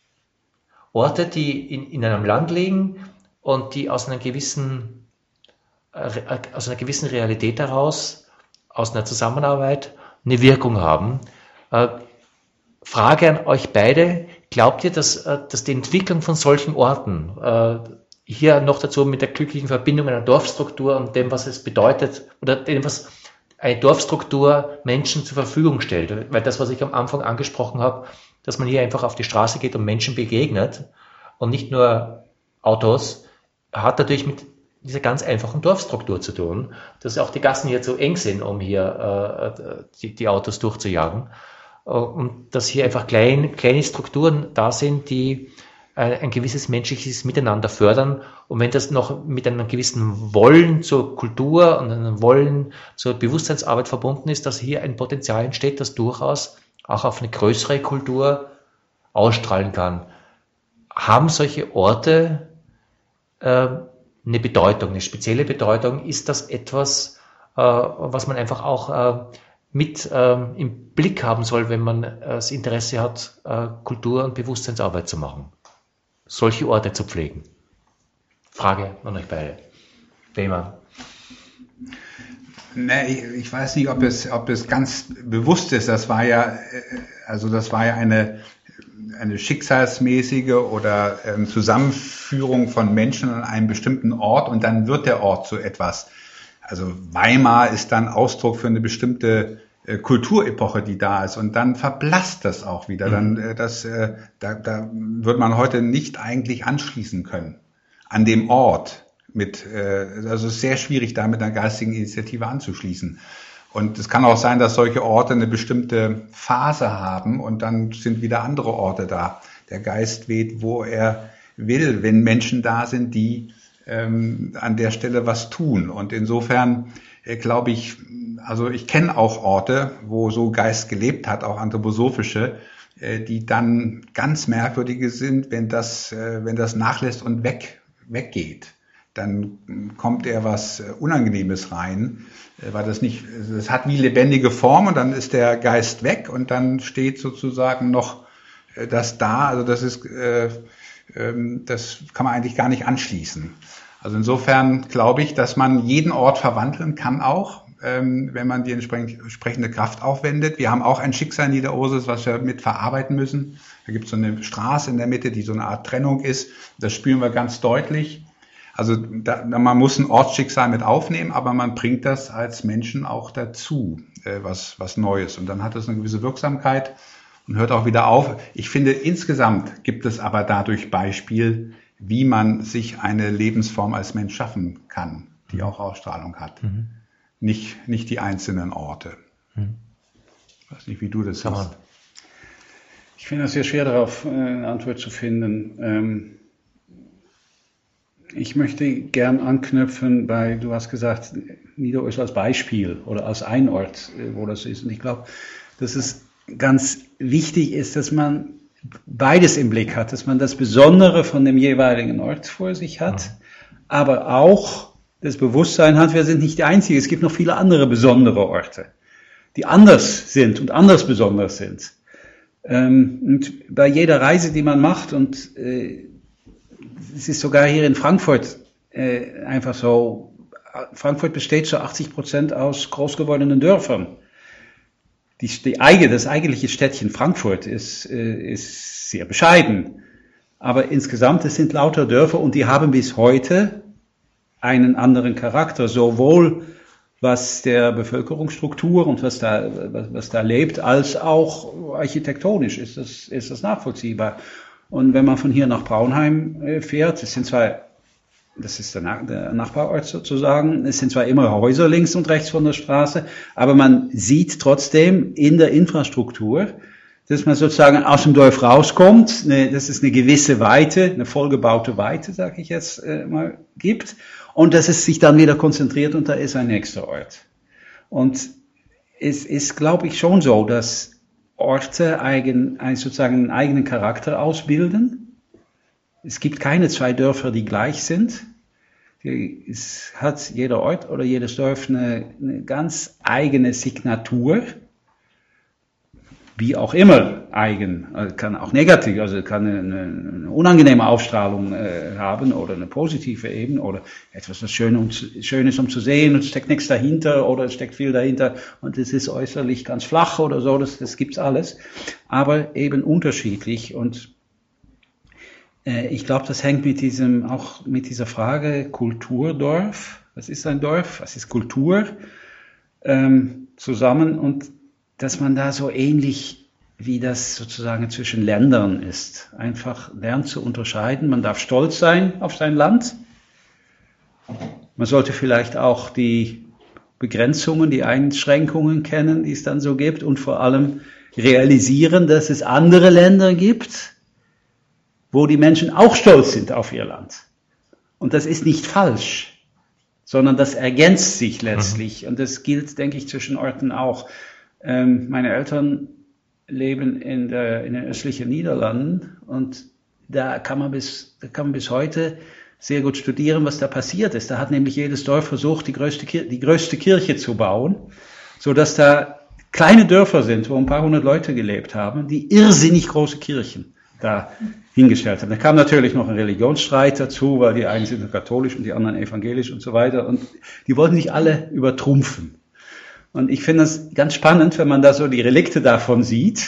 Orte, die in, in einem Land liegen, und die aus einer gewissen, aus einer gewissen Realität heraus, aus einer Zusammenarbeit eine Wirkung haben. Frage an euch beide, glaubt ihr, dass, dass die Entwicklung von solchen Orten, hier noch dazu mit der glücklichen Verbindung einer Dorfstruktur und dem, was es bedeutet, oder dem, was eine Dorfstruktur Menschen zur Verfügung stellt, weil das, was ich am Anfang angesprochen habe, dass man hier einfach auf die Straße geht und Menschen begegnet und nicht nur Autos, hat natürlich mit dieser ganz einfachen Dorfstruktur zu tun, dass auch die Gassen hier zu eng sind, um hier äh, die, die Autos durchzujagen. Und dass hier einfach klein, kleine Strukturen da sind, die äh, ein gewisses menschliches Miteinander fördern. Und wenn das noch mit einem gewissen Wollen zur Kultur und einem Wollen zur Bewusstseinsarbeit verbunden ist, dass hier ein Potenzial entsteht, das durchaus auch auf eine größere Kultur ausstrahlen kann. Haben solche Orte eine Bedeutung, eine spezielle Bedeutung? Ist das etwas, äh, was man einfach auch äh, mit äh, im Blick haben soll, wenn man äh, das Interesse hat, äh, Kultur- und Bewusstseinsarbeit zu machen? Solche Orte zu pflegen? Frage an euch beide. Thema. Nee, ich, ich weiß nicht, ob es, ob es ganz bewusst ist. Das war ja, also das war ja eine eine schicksalsmäßige oder ähm, Zusammenführung von Menschen an einem bestimmten Ort und dann wird der Ort zu etwas. Also Weimar ist dann Ausdruck für eine bestimmte äh, Kulturepoche, die da ist und dann verblasst das auch wieder. Mhm. Dann äh, das, äh, da, da wird man heute nicht eigentlich anschließen können an dem Ort. Mit, äh, also es ist sehr schwierig, da mit einer geistigen Initiative anzuschließen. Und es kann auch sein, dass solche Orte eine bestimmte Phase haben und dann sind wieder andere Orte da. Der Geist weht, wo er will, wenn Menschen da sind, die ähm, an der Stelle was tun. Und insofern äh, glaube ich, also ich kenne auch Orte, wo so Geist gelebt hat, auch anthroposophische, äh, die dann ganz merkwürdige sind, wenn das, äh, wenn das nachlässt und weg, weggeht. Dann kommt eher was Unangenehmes rein, weil das nicht, es hat wie lebendige Form und dann ist der Geist weg und dann steht sozusagen noch das da, also das ist, äh, das kann man eigentlich gar nicht anschließen. Also insofern glaube ich, dass man jeden Ort verwandeln kann auch, ähm, wenn man die entsprechende Kraft aufwendet. Wir haben auch ein Schicksal in Niederursel, was wir mit verarbeiten müssen. Da gibt es so eine Straße in der Mitte, die so eine Art Trennung ist. Das spüren wir ganz deutlich. Also da, man muss ein Ortsschicksal mit aufnehmen, aber man bringt das als Menschen auch dazu, äh, was, was Neues. Und dann hat es eine gewisse Wirksamkeit und hört auch wieder auf. Ich finde, insgesamt gibt es aber dadurch Beispiel, wie man sich eine Lebensform als Mensch schaffen kann, die auch Ausstrahlung hat. Mhm. Nicht, nicht die einzelnen Orte. Mhm. Ich weiß nicht, wie du das siehst. Ich finde es sehr schwer darauf, eine Antwort zu finden. Ähm, ich möchte gern anknüpfen bei, du hast gesagt, Niederösterreich als Beispiel oder als ein Ort, wo das ist. Und ich glaube, dass es ganz wichtig ist, dass man beides im Blick hat, dass man das Besondere von dem jeweiligen Ort vor sich hat, mhm. aber auch das Bewusstsein hat, wir sind nicht die Einzigen. Es gibt noch viele andere besondere Orte, die anders sind und anders besonders sind. Ähm, und bei jeder Reise, die man macht, und äh, es ist sogar hier in Frankfurt äh, einfach so, Frankfurt besteht zu achtzig Prozent aus groß gewordenen Dörfern. Die, die eigene, das eigentliche Städtchen Frankfurt ist, äh, ist sehr bescheiden. Aber insgesamt, es sind lauter Dörfer und die haben bis heute einen anderen Charakter, sowohl was der Bevölkerungsstruktur und was da, was, was da lebt, als auch architektonisch ist das, ist das nachvollziehbar. Und wenn man von hier nach Braunheim fährt, es sind zwar, das ist der, Na- der Nachbarort sozusagen, es sind zwar immer Häuser links und rechts von der Straße, aber man sieht trotzdem in der Infrastruktur, dass man sozusagen aus dem Dorf rauskommt, eine, dass es eine gewisse Weite, eine vollgebaute Weite, sage ich jetzt äh, mal, gibt, und dass es sich dann wieder konzentriert und da ist ein nächster Ort. Und es ist, glaube ich, schon so, dass Orte eigen, ein, sozusagen einen eigenen Charakter ausbilden. Es gibt keine zwei Dörfer, die gleich sind. Es hat jeder Ort oder jedes Dorf eine, eine ganz eigene Signatur. Wie auch immer eigen, also kann auch negativ, also kann eine, eine unangenehme Aufstrahlung äh, haben oder eine positive eben oder etwas, was schön, um, schön ist, um zu sehen und es steckt nichts dahinter oder es steckt viel dahinter und es ist äußerlich ganz flach oder so, das, das gibt's alles, aber eben unterschiedlich und äh, ich glaube, das hängt mit diesem, auch mit dieser Frage Kulturdorf, was ist ein Dorf, was ist Kultur, ähm, zusammen und dass man da so ähnlich wie das sozusagen zwischen Ländern ist, einfach lernt zu unterscheiden. Man darf stolz sein auf sein Land. Man sollte vielleicht auch die Begrenzungen, die Einschränkungen kennen, die es dann so gibt und vor allem realisieren, dass es andere Länder gibt, wo die Menschen auch stolz sind auf ihr Land. Und das ist nicht falsch, sondern das ergänzt sich letztlich. Und das gilt, denke ich, zwischen Orten auch. Ähm, meine Eltern leben in, der, in den östlichen Niederlanden und da kann man bis, da kann man bis heute sehr gut studieren, was da passiert ist. Da hat nämlich jedes Dorf versucht, die größte, Kir- die größte Kirche zu bauen, so dass da kleine Dörfer sind, wo ein paar hundert Leute gelebt haben, die irrsinnig große Kirchen da hingestellt haben. Da kam natürlich noch ein Religionsstreit dazu, weil die einen sind katholisch und die anderen evangelisch und so weiter und die wollten sich alle übertrumpfen. Und ich finde es ganz spannend, wenn man da so die Relikte davon sieht,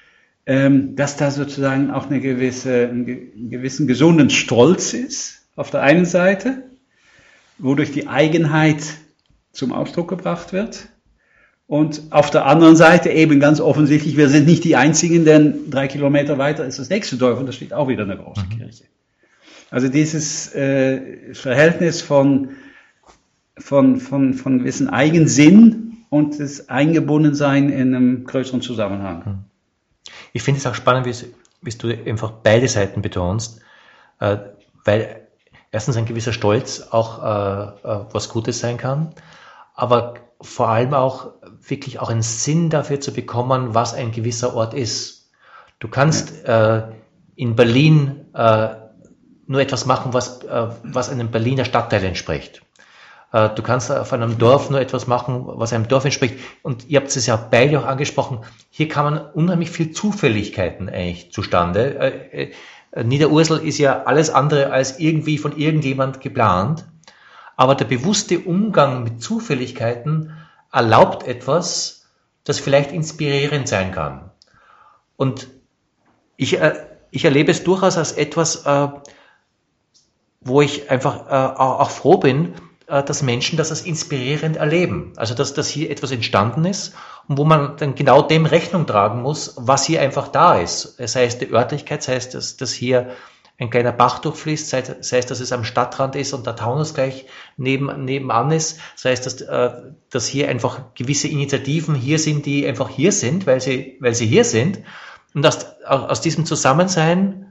ähm, dass da sozusagen auch eine gewisse, einen gewissen gesunden Stolz ist, auf der einen Seite, wodurch die Eigenheit zum Ausdruck gebracht wird. Und auf der anderen Seite eben ganz offensichtlich, wir sind nicht die Einzigen, denn drei Kilometer weiter ist das nächste Dorf und da steht auch wieder eine große mhm. Kirche. Also dieses äh, Verhältnis von, von, von, von gewissen Eigensinn und das Eingebundensein in einem größeren Zusammenhang. Ich finde es auch spannend, wie, wie du einfach beide Seiten betonst, äh, weil erstens ein gewisser Stolz auch äh, äh, was Gutes sein kann, aber vor allem auch wirklich auch einen Sinn dafür zu bekommen, was ein gewisser Ort ist. Du kannst äh, in Berlin äh, nur etwas machen, was, äh, was einem Berliner Stadtteil entspricht. Du kannst auf einem Dorf nur etwas machen, was einem Dorf entspricht. Und ihr habt es ja beide auch angesprochen, hier kamen unheimlich viel Zufälligkeiten eigentlich zustande. Niederursel ist ja alles andere als irgendwie von irgendjemand geplant. Aber der bewusste Umgang mit Zufälligkeiten erlaubt etwas, das vielleicht inspirierend sein kann. Und ich, ich erlebe es durchaus als etwas, wo ich einfach auch froh bin, dass Menschen das als inspirierend erleben. Also, dass, dass hier etwas entstanden ist und wo man dann genau dem Rechnung tragen muss, was hier einfach da ist. Sei es die Örtlichkeit, sei es, dass, dass hier ein kleiner Bach durchfließt, sei, sei es, dass es am Stadtrand ist und der Taunus gleich neben, nebenan ist, sei es, dass, äh, dass hier einfach gewisse Initiativen hier sind, die einfach hier sind, weil sie, weil sie hier sind. Und aus, aus diesem Zusammensein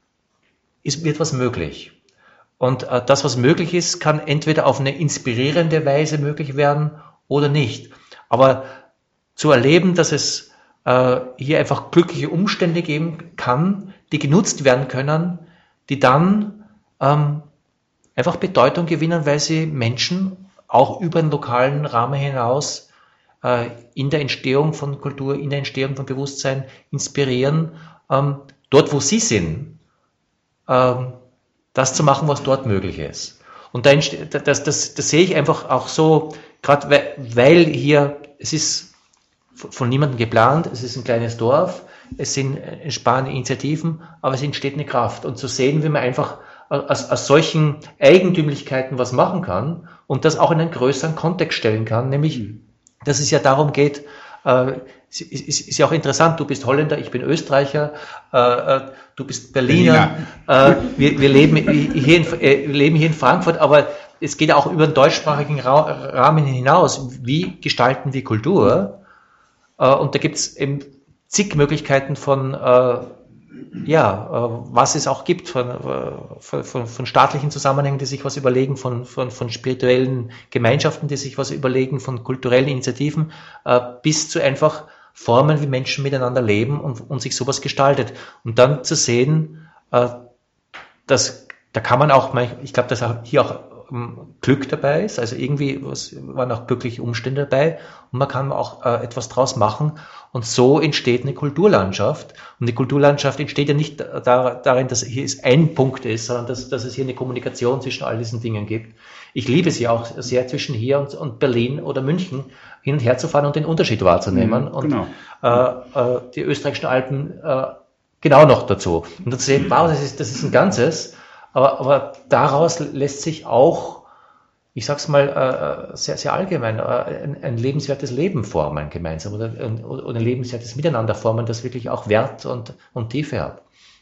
ist, wird was möglich. Und äh, das, was möglich ist, kann entweder auf eine inspirierende Weise möglich werden oder nicht. Aber zu erleben, dass es äh, hier einfach glückliche Umstände geben kann, die genutzt werden können, die dann ähm, einfach Bedeutung gewinnen, weil sie Menschen auch über den lokalen Rahmen hinaus äh, in der Entstehung von Kultur, in der Entstehung von Bewusstsein inspirieren, ähm, dort, wo sie sind, ähm, das zu machen, was dort möglich ist. Und da entsteht, das, das, das sehe ich einfach auch so, gerade weil, weil hier, es ist von niemandem geplant, es ist ein kleines Dorf, es sind spannende Initiativen, aber es entsteht eine Kraft. Und zu sehen, wie man einfach aus, aus solchen Eigentümlichkeiten was machen kann und das auch in einen größeren Kontext stellen kann, nämlich, dass es ja darum geht, äh, ist, ist, ist ja auch interessant, du bist Holländer, ich bin Österreicher, äh, du bist Berliner, Berliner. Äh, wir, wir, leben hier in, äh, wir leben hier in Frankfurt, aber es geht auch über den deutschsprachigen Ra- Rahmen hinaus. Wie gestalten wir Kultur? Äh, und da gibt es eben zig Möglichkeiten von, äh, ja, äh, was es auch gibt, von, äh, von, von, von staatlichen Zusammenhängen, die sich was überlegen, von, von, von spirituellen Gemeinschaften, die sich was überlegen, von kulturellen Initiativen, äh, bis zu einfach Formen, wie Menschen miteinander leben und, und sich sowas gestaltet. Und dann zu sehen, äh, dass, da kann man auch, ich glaube, dass hier auch Glück dabei ist, also irgendwie was, waren auch glückliche Umstände dabei und man kann auch äh, etwas draus machen und so entsteht eine Kulturlandschaft und die Kulturlandschaft entsteht ja nicht da, darin, dass hier es ein Punkt ist, sondern dass, dass es hier eine Kommunikation zwischen all diesen Dingen gibt. Ich liebe es ja auch sehr, zwischen hier und, und Berlin oder München hin und her zu fahren und den Unterschied wahrzunehmen mhm, und genau. äh, äh, die österreichischen Alpen äh, genau noch dazu und dann zu sehen, wow, das ist, das ist ein Ganzes. Aber, aber daraus lässt sich auch, ich sag's mal äh, sehr, sehr allgemein, äh, ein, ein lebenswertes Leben formen gemeinsam oder ein, oder ein lebenswertes Miteinander formen, das wirklich auch Wert und, und Tiefe hat.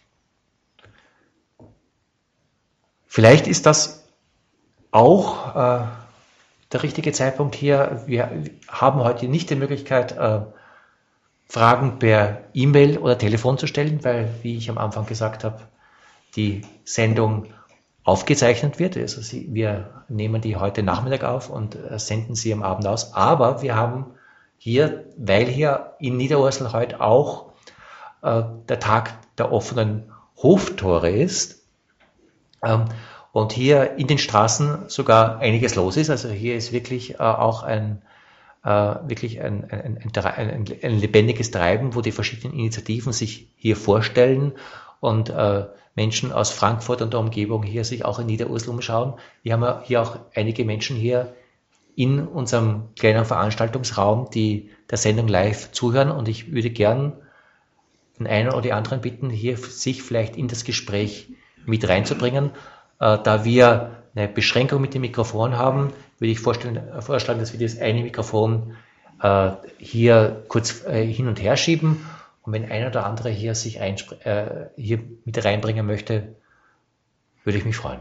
Vielleicht ist das auch äh, der richtige Zeitpunkt hier. Wir haben heute nicht die Möglichkeit, äh, Fragen per E-Mail oder Telefon zu stellen, weil, wie ich am Anfang gesagt habe, die Sendung aufgezeichnet wird. Also sie, wir nehmen die heute Nachmittag auf und äh, senden sie am Abend aus. Aber wir haben hier, weil hier in Niederursel heute auch äh, der Tag der offenen Hoftore ist ähm, und hier in den Straßen sogar einiges los ist. Also hier ist wirklich äh, auch ein äh, wirklich ein, ein, ein, ein, ein lebendiges Treiben, wo die verschiedenen Initiativen sich hier vorstellen und äh, Menschen aus Frankfurt und der Umgebung hier sich auch in Niederursel umschauen. Wir haben hier auch einige Menschen hier in unserem kleinen Veranstaltungsraum, die der Sendung live zuhören und ich würde gern den einen oder die anderen bitten, hier sich vielleicht in das Gespräch mit reinzubringen. Äh, da wir eine Beschränkung mit dem Mikrofon haben, würde ich vorstellen, vorschlagen, dass wir das eine Mikrofon äh, hier kurz äh, hin und her schieben. Und wenn einer oder andere hier sich einspr- äh, hier mit reinbringen möchte, würde ich mich freuen.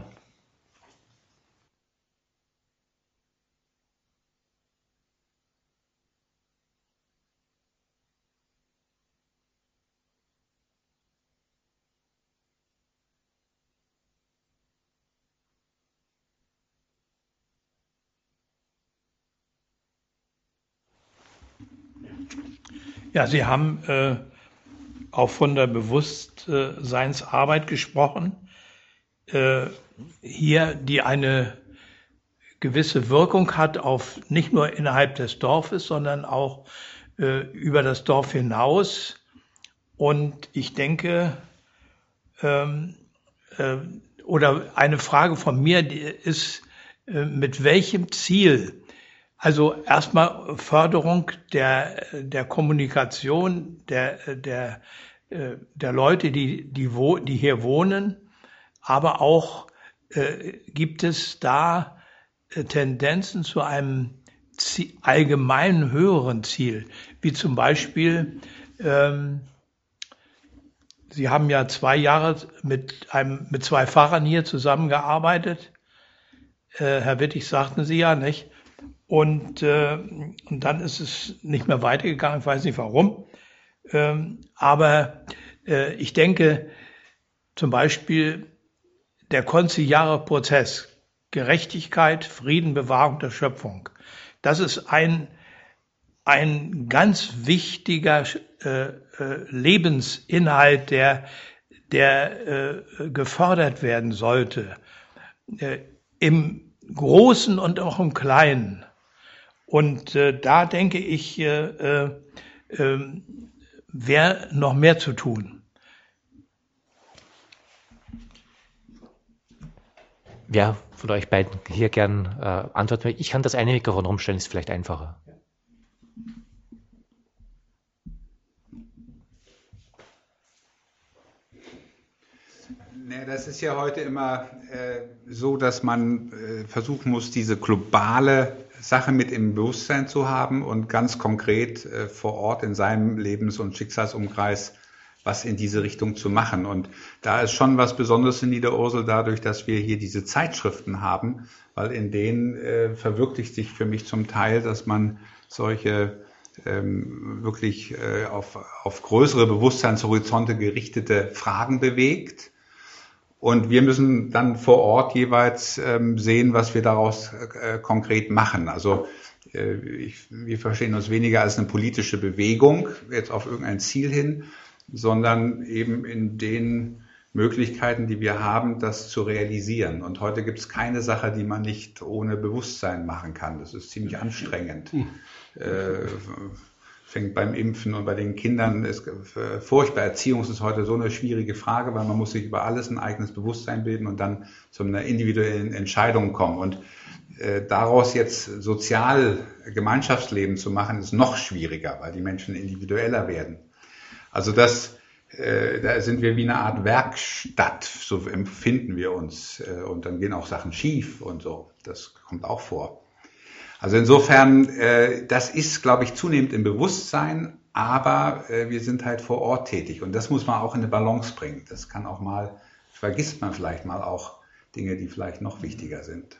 Ja, Sie haben äh, auch von der Bewusstseinsarbeit gesprochen, äh, hier, die eine gewisse Wirkung hat auf nicht nur innerhalb des Dorfes, sondern auch äh, über das Dorf hinaus. Und ich denke, ähm, äh, oder eine Frage von mir die ist, äh, mit welchem Ziel? Also erstmal Förderung der, der Kommunikation der, der, der Leute, die, die, wo, die hier wohnen, aber auch äh, gibt es da äh, Tendenzen zu einem Ziel, allgemeinen höheren Ziel, wie zum Beispiel, ähm, Sie haben ja zwei Jahre mit, einem, mit zwei Pfarrern hier zusammengearbeitet, äh, Herr Wittig sagten Sie ja, nicht? Und, äh, und dann ist es nicht mehr weitergegangen, ich weiß nicht warum. Ähm, aber äh, ich denke, zum Beispiel der konziliare Prozess, Gerechtigkeit, Frieden, Bewahrung der Schöpfung, das ist ein, ein ganz wichtiger äh, äh, Lebensinhalt, der, der äh, gefördert werden sollte, äh, im Großen und auch im Kleinen. Und äh, da denke ich, äh, äh, äh, wäre noch mehr zu tun. Wer von euch beiden hier gern äh, antworten will? Ich kann das eine Mikrofon rumstellen, ist vielleicht einfacher. Nee, das ist ja heute immer äh, so, dass man äh, versuchen muss, diese globale Sache mit im Bewusstsein zu haben und ganz konkret äh, vor Ort in seinem Lebens- und Schicksalsumkreis was in diese Richtung zu machen. Und da ist schon was Besonderes in Niederursel dadurch, dass wir hier diese Zeitschriften haben, weil in denen äh, verwirklicht sich für mich zum Teil, dass man solche ähm, wirklich äh, auf, auf größere Bewusstseinshorizonte gerichtete Fragen bewegt. Und wir müssen dann vor Ort jeweils ähm, sehen, was wir daraus äh, konkret machen. Also äh, ich, wir verstehen uns weniger als eine politische Bewegung, jetzt auf irgendein Ziel hin, sondern eben in den Möglichkeiten, die wir haben, das zu realisieren. Und heute gibt es keine Sache, die man nicht ohne Bewusstsein machen kann. Das ist ziemlich anstrengend. Mhm. Äh, fängt beim Impfen und bei den Kindern, ist äh, furchtbar. Erziehung ist heute so eine schwierige Frage, weil man muss sich über alles ein eigenes Bewusstsein bilden und dann zu einer individuellen Entscheidung kommen. Und äh, daraus jetzt sozial Gemeinschaftsleben zu machen, ist noch schwieriger, weil die Menschen individueller werden. Also das, äh, da sind wir wie eine Art Werkstatt, so empfinden wir uns. Äh, und dann gehen auch Sachen schief und so. Das kommt auch vor. Also insofern, äh, das ist, glaube ich, zunehmend im Bewusstsein, aber äh, wir sind halt vor Ort tätig. Und das muss man auch in eine Balance bringen. Das kann auch mal, vergisst man vielleicht mal auch Dinge, die vielleicht noch wichtiger sind.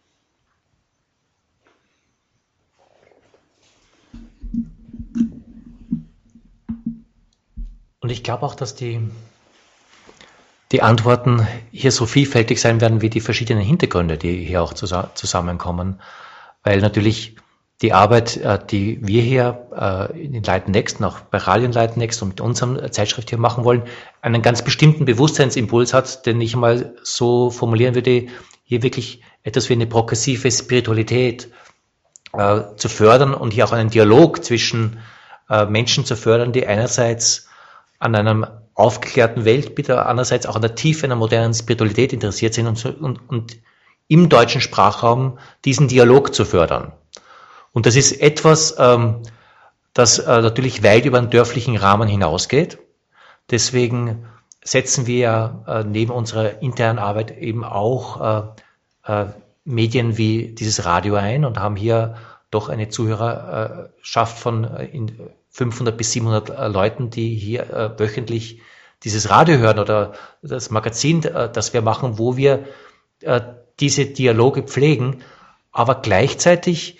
Und ich glaube auch, dass die, die Antworten hier so vielfältig sein werden wie die verschiedenen Hintergründe, die hier auch zusammenkommen. Weil natürlich die Arbeit, die wir hier in Light Next, auch bei Radio Light Next und mit unserem Zeitschrift hier machen wollen, einen ganz bestimmten Bewusstseinsimpuls hat, den ich mal so formulieren würde, hier wirklich etwas wie eine progressive Spiritualität äh, zu fördern und hier auch einen Dialog zwischen äh, Menschen zu fördern, die einerseits an einem aufgeklärten Weltbild, aber andererseits auch an der Tiefe einer modernen Spiritualität interessiert sind und, und, und im deutschen Sprachraum diesen Dialog zu fördern. Und das ist etwas, ähm, das äh, natürlich weit über den dörflichen Rahmen hinausgeht. Deswegen setzen wir äh, neben unserer internen Arbeit eben auch äh, äh, Medien wie dieses Radio ein und haben hier doch eine Zuhörerschaft von äh, in fünfhundert bis siebenhundert äh, Leuten, die hier äh, wöchentlich dieses Radio hören oder das Magazin, äh, das wir machen, wo wir äh, diese Dialoge pflegen. Aber gleichzeitig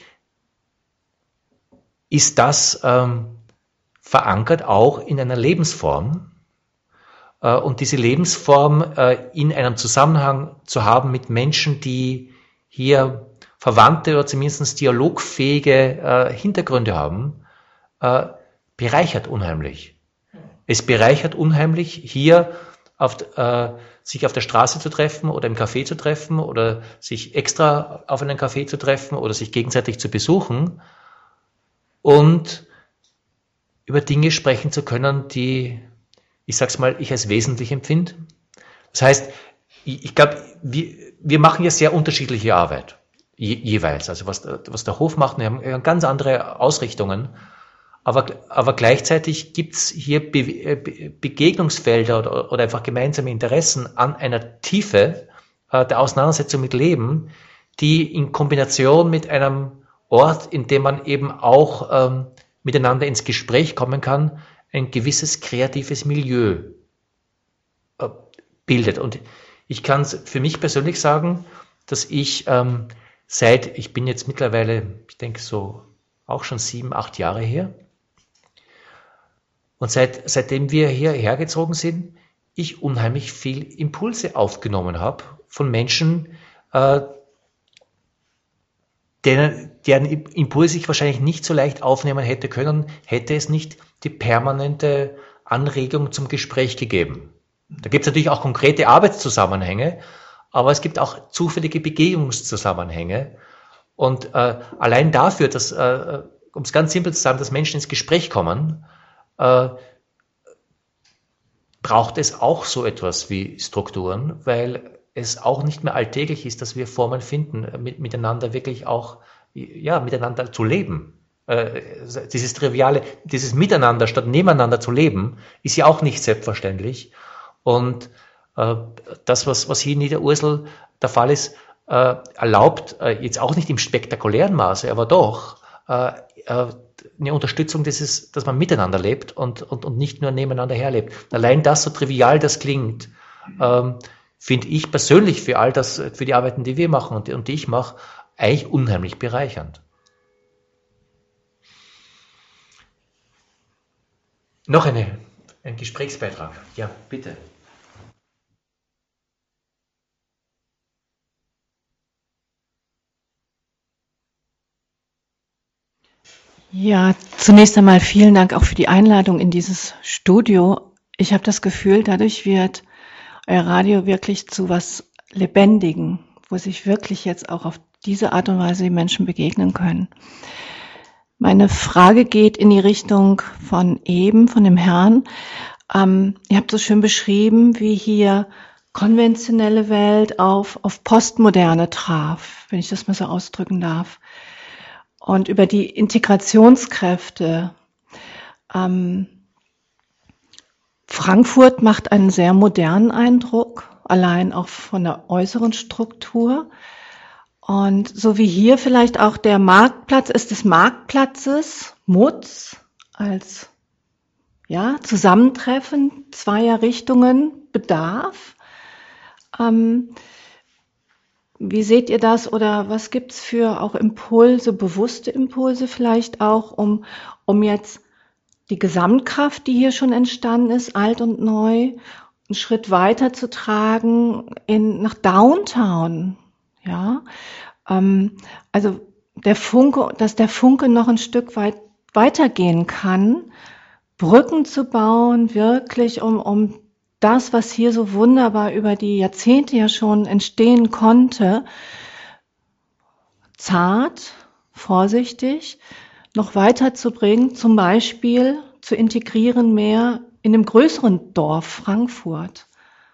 ist das ähm, verankert auch in einer Lebensform äh, und diese Lebensform äh, in einem Zusammenhang zu haben mit Menschen, die hier verwandte oder zumindest dialogfähige äh, Hintergründe haben, äh, bereichert unheimlich. Es bereichert unheimlich, hier auf, äh, sich auf der Straße zu treffen oder im Café zu treffen oder sich extra auf einen Café zu treffen oder sich gegenseitig zu besuchen und über Dinge sprechen zu können, die, ich sag's mal, ich als wesentlich empfinde. Das heißt, ich, ich glaube, wir, wir machen ja sehr unterschiedliche Arbeit, je, jeweils. Also was, was der Hof macht, wir haben ganz andere Ausrichtungen. Aber, aber gleichzeitig gibt's hier Be- Be- Begegnungsfelder oder, oder einfach gemeinsame Interessen an einer Tiefe äh, der Auseinandersetzung mit Leben, die in Kombination mit einem Ort, in dem man eben auch ähm, miteinander ins Gespräch kommen kann, ein gewisses kreatives Milieu äh, bildet. Und ich kann es für mich persönlich sagen, dass ich ähm, seit, ich bin jetzt mittlerweile, ich denke so auch schon sieben, acht Jahre her, Und seit, seitdem wir hierher gezogen sind, ich unheimlich viel Impulse aufgenommen habe von Menschen, äh, deren, deren Impulse ich wahrscheinlich nicht so leicht aufnehmen hätte können, hätte es nicht die permanente Anregung zum Gespräch gegeben. Da gibt es natürlich auch konkrete Arbeitszusammenhänge, aber es gibt auch zufällige Begegnungszusammenhänge. Und äh, allein dafür, dass, äh, um es ganz simpel zu sagen, dass Menschen ins Gespräch kommen, äh, braucht es auch so etwas wie Strukturen, weil es auch nicht mehr alltäglich ist, dass wir Formen finden, mit, miteinander wirklich auch, ja, miteinander zu leben. Äh, dieses triviale, dieses Miteinander statt nebeneinander zu leben, ist ja auch nicht selbstverständlich. Und äh, das, was, was hier in Niederursel der Fall ist, äh, erlaubt, äh, jetzt auch nicht im spektakulären Maße, aber doch, äh, äh, eine Unterstützung, dieses, dass man miteinander lebt und, und, und nicht nur nebeneinander herlebt. Allein das, so trivial das klingt, ähm, finde ich persönlich für all das, für die Arbeiten, die wir machen und die, und die ich mache, eigentlich unheimlich bereichernd. Noch eine, ein Gesprächsbeitrag. Ja, bitte. Ja, zunächst einmal vielen Dank auch für die Einladung in dieses Studio. Ich habe das Gefühl, dadurch wird euer Radio wirklich zu was Lebendigen, wo sich wirklich jetzt auch auf diese Art und Weise die Menschen begegnen können. Meine Frage geht in die Richtung von eben, von dem Herrn. Ähm, ihr habt so schön beschrieben, wie hier konventionelle Welt auf, auf Postmoderne traf, wenn ich das mal so ausdrücken darf. Und über die Integrationskräfte. Ähm, Frankfurt macht einen sehr modernen Eindruck, allein auch von der äußeren Struktur. Und so wie hier vielleicht auch der Marktplatz ist des Marktplatzes, M U Z, als ja, Zusammentreffen zweier Richtungen bedarf. Ähm, Wie seht ihr das oder was gibt's für auch Impulse, bewusste Impulse vielleicht auch, um, um jetzt die Gesamtkraft, die hier schon entstanden ist, alt und neu, einen Schritt weiter zu tragen in, nach Downtown, ja? Ähm, also der Funke, dass der Funke noch ein Stück weit weitergehen kann, Brücken zu bauen, wirklich um, um das, was hier so wunderbar über die Jahrzehnte ja schon entstehen konnte, zart, vorsichtig, noch weiterzubringen, zum Beispiel zu integrieren mehr in dem größeren Dorf Frankfurt.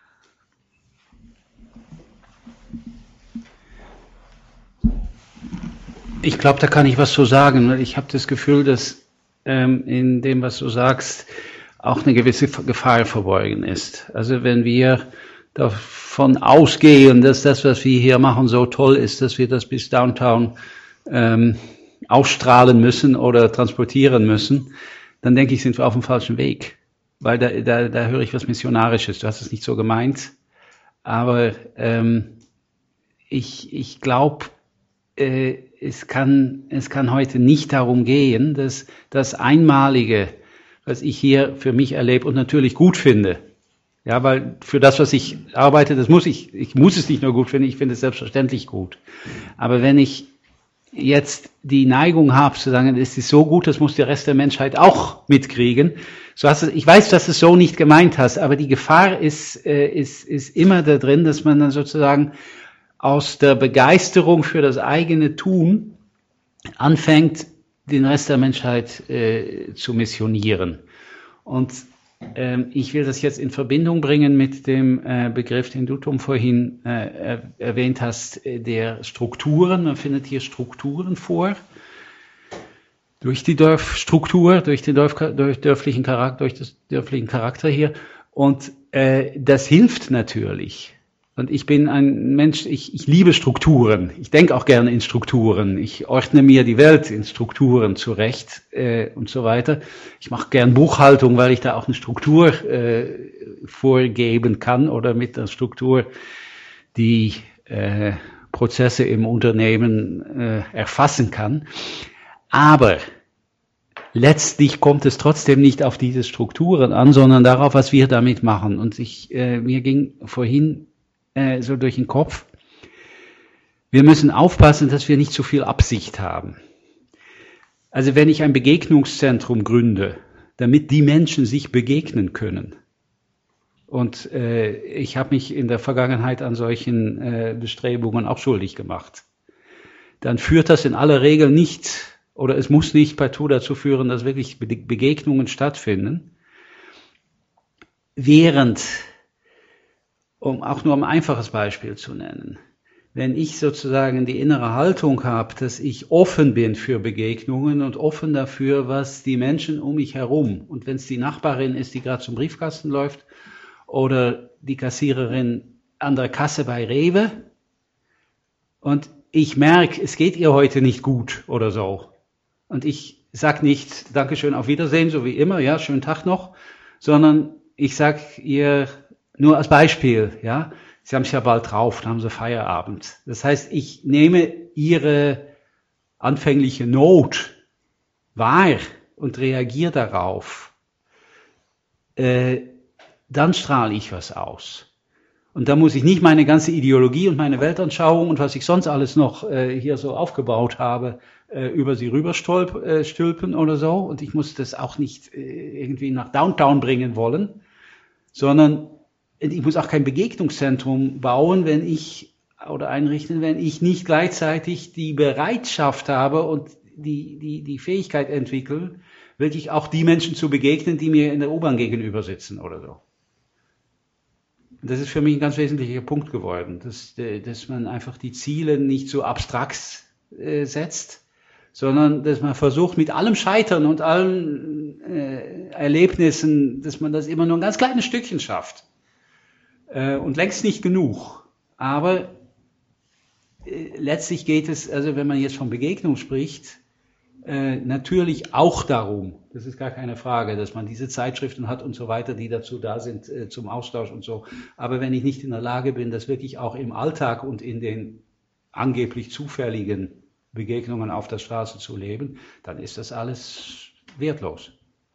Ich glaube, da kann ich was zu sagen. Ich habe das Gefühl, dass ähm, in dem, was du sagst, auch eine gewisse Gefahr verborgen ist. Also wenn wir davon ausgehen, dass das, was wir hier machen, so toll ist, dass wir das bis Downtown ähm, ausstrahlen müssen oder transportieren müssen, dann denke ich, sind wir auf dem falschen Weg. Weil da, da, da höre ich was Missionarisches. Du hast es nicht so gemeint. Aber ähm, ich, ich glaube, äh, es kann, es kann heute nicht darum gehen, dass das Einmalige, was ich hier für mich erlebe und natürlich gut finde. Ja, weil für das, was ich arbeite, das muss ich, ich muss es nicht nur gut finden, ich finde es selbstverständlich gut. Aber wenn ich jetzt die Neigung habe zu sagen, es ist so gut, das muss der Rest der Menschheit auch mitkriegen, so hast du, ich weiß, dass du es so nicht gemeint hast, aber die Gefahr ist, äh, ist, ist immer da drin, dass man dann sozusagen aus der Begeisterung für das eigene Tun anfängt, den Rest der Menschheit äh, zu missionieren. Und ähm, ich will das jetzt in Verbindung bringen mit dem äh, Begriff, den du, Tom, vorhin äh, er, erwähnt hast, äh, der Strukturen. Man findet hier Strukturen vor. Durch die Dorfstruktur, durch den Dorf, durch dörflichen Charakter, durch das dörflichen Charakter hier. Und äh, das hilft natürlich. Und ich bin ein Mensch, ich, ich liebe Strukturen. Ich denke auch gerne in Strukturen. Ich ordne mir die Welt in Strukturen zurecht äh, und so weiter. Ich mache gern Buchhaltung, weil ich da auch eine Struktur äh, vorgeben kann oder mit der Struktur die äh, Prozesse im Unternehmen äh, erfassen kann. Aber letztlich kommt es trotzdem nicht auf diese Strukturen an, sondern darauf, was wir damit machen. Und ich, äh, mir ging vorhin äh, so durch den Kopf, wir müssen aufpassen, dass wir nicht zu viel Absicht haben. Also wenn ich ein Begegnungszentrum gründe, damit die Menschen sich begegnen können, und äh, ich habe mich in der Vergangenheit an solchen äh, Bestrebungen auch schuldig gemacht, dann führt das in aller Regel nicht, oder es muss nicht partout dazu führen, dass wirklich Begegnungen stattfinden, während, um auch nur ein einfaches Beispiel zu nennen, wenn ich sozusagen die innere Haltung habe, dass ich offen bin für Begegnungen und offen dafür, was die Menschen um mich herum, und wenn es die Nachbarin ist, die gerade zum Briefkasten läuft, oder die Kassiererin an der Kasse bei Rewe, und ich merke, es geht ihr heute nicht gut oder so, und ich sag nicht Dankeschön, auf Wiedersehen, so wie immer, ja, schönen Tag noch, sondern ich sag ihr nur als Beispiel, ja, Sie haben es ja bald drauf, dann haben Sie Feierabend. Das heißt, ich nehme Ihre anfängliche Not wahr und reagiere darauf. Äh, dann strahle ich was aus. Und da muss ich nicht meine ganze Ideologie und meine Weltanschauung und was ich sonst alles noch äh, hier so aufgebaut habe, äh, über sie rüberstülpen äh, oder so. Und ich muss das auch nicht äh, irgendwie nach Downtown bringen wollen, sondern ich muss auch kein Begegnungszentrum bauen, wenn ich, oder einrichten, wenn ich nicht gleichzeitig die Bereitschaft habe und die, die, die Fähigkeit entwickeln, wirklich auch die Menschen zu begegnen, die mir in der U-Bahn gegenüber sitzen oder so. Das ist für mich ein ganz wesentlicher Punkt geworden, dass, dass man einfach die Ziele nicht so abstrakt äh, setzt, sondern dass man versucht, mit allem Scheitern und allen äh, Erlebnissen, dass man das immer nur ein ganz kleines Stückchen schafft. Und längst nicht genug. Aber äh, letztlich geht es, also wenn man jetzt von Begegnung spricht, äh, natürlich auch darum, das ist gar keine Frage, dass man diese Zeitschriften hat und so weiter, die dazu da sind äh, zum Austausch und so. Aber wenn ich nicht in der Lage bin, das wirklich auch im Alltag und in den angeblich zufälligen Begegnungen auf der Straße zu leben, dann ist das alles wertlos.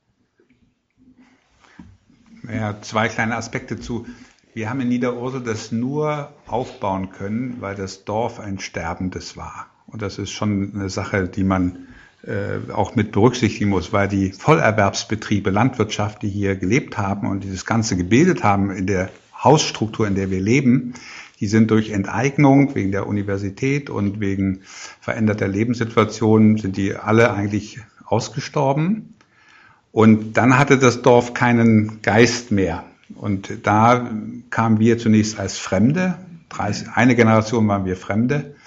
Ja, zwei kleine Aspekte zu. Wir haben in Niederursel das nur aufbauen können, weil das Dorf ein sterbendes war. Und das ist schon eine Sache, die man äh, auch mit berücksichtigen muss, weil die Vollerwerbsbetriebe, Landwirtschaft, die hier gelebt haben und dieses Ganze gebildet haben in der Hausstruktur, in der wir leben, die sind durch Enteignung wegen der Universität und wegen veränderter Lebenssituationen, sind die alle eigentlich ausgestorben. Und dann hatte das Dorf keinen Geist mehr. Und da kamen wir zunächst als Fremde, eine Generation waren wir Fremde,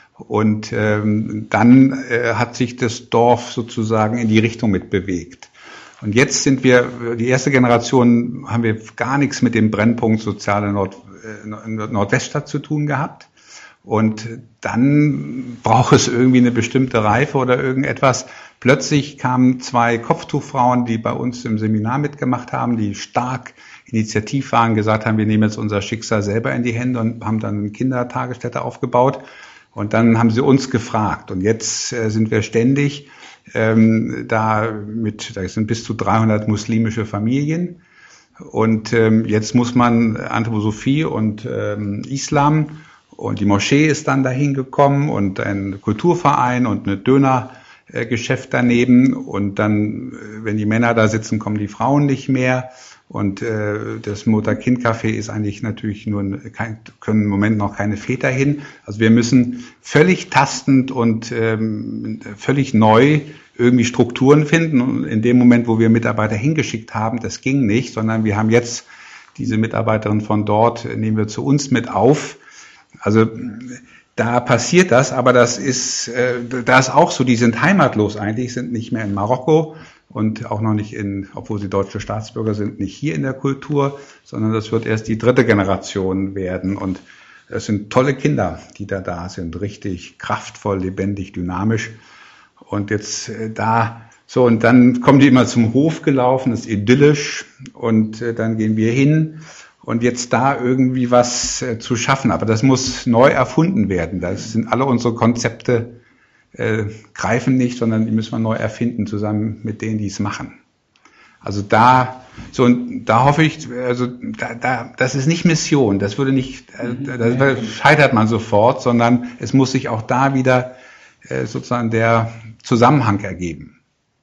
und ähm, dann äh, hat sich das Dorf sozusagen in die Richtung mitbewegt. Und jetzt sind wir, die erste Generation, haben wir gar nichts mit dem Brennpunkt soziale Nord, äh, Nordweststadt zu tun gehabt. Und dann braucht es irgendwie eine bestimmte Reife oder irgendetwas. Plötzlich kamen zwei Kopftuchfrauen, die bei uns im Seminar mitgemacht haben, die stark initiativ waren, gesagt haben, wir nehmen jetzt unser Schicksal selber in die Hände und haben dann eine Kindertagesstätte aufgebaut. Und dann haben sie uns gefragt. Und jetzt äh, sind wir ständig ähm, da mit, da sind bis zu dreihundert muslimische Familien. Und ähm, jetzt muss man Anthroposophie und ähm, Islam, und die Moschee ist dann dahin gekommen und ein Kulturverein und eine Dönergeschäft daneben. Und dann, wenn die Männer da sitzen, kommen die Frauen nicht mehr. Und äh, das Mutter-Kind-Café ist eigentlich natürlich nur, kein, können im Moment noch keine Väter hin. Also wir müssen völlig tastend und ähm, völlig neu irgendwie Strukturen finden. Und in dem Moment, wo wir Mitarbeiter hingeschickt haben, das ging nicht, sondern wir haben jetzt diese Mitarbeiterin von dort, nehmen wir zu uns mit auf. Also da passiert das, aber das ist, äh, da ist auch so, die sind heimatlos eigentlich, sind nicht mehr in Marokko und auch noch nicht in, obwohl sie deutsche Staatsbürger sind, nicht hier in der Kultur, sondern das wird erst die dritte Generation werden. Und es sind tolle Kinder, die da da sind, richtig kraftvoll, lebendig, dynamisch. Und jetzt äh, da, so, und dann kommen die immer zum Hof gelaufen, das ist idyllisch, und äh, dann gehen wir hin. Und jetzt da irgendwie was äh, zu schaffen. Aber das muss neu erfunden werden. Da sind alle unsere Konzepte äh, greifen nicht, sondern die müssen wir neu erfinden, zusammen mit denen, die es machen. Also da, so, und da hoffe ich, also da, da, das ist nicht Mission, das würde nicht, äh, da scheitert man sofort, sondern es muss sich auch da wieder äh, sozusagen der Zusammenhang ergeben.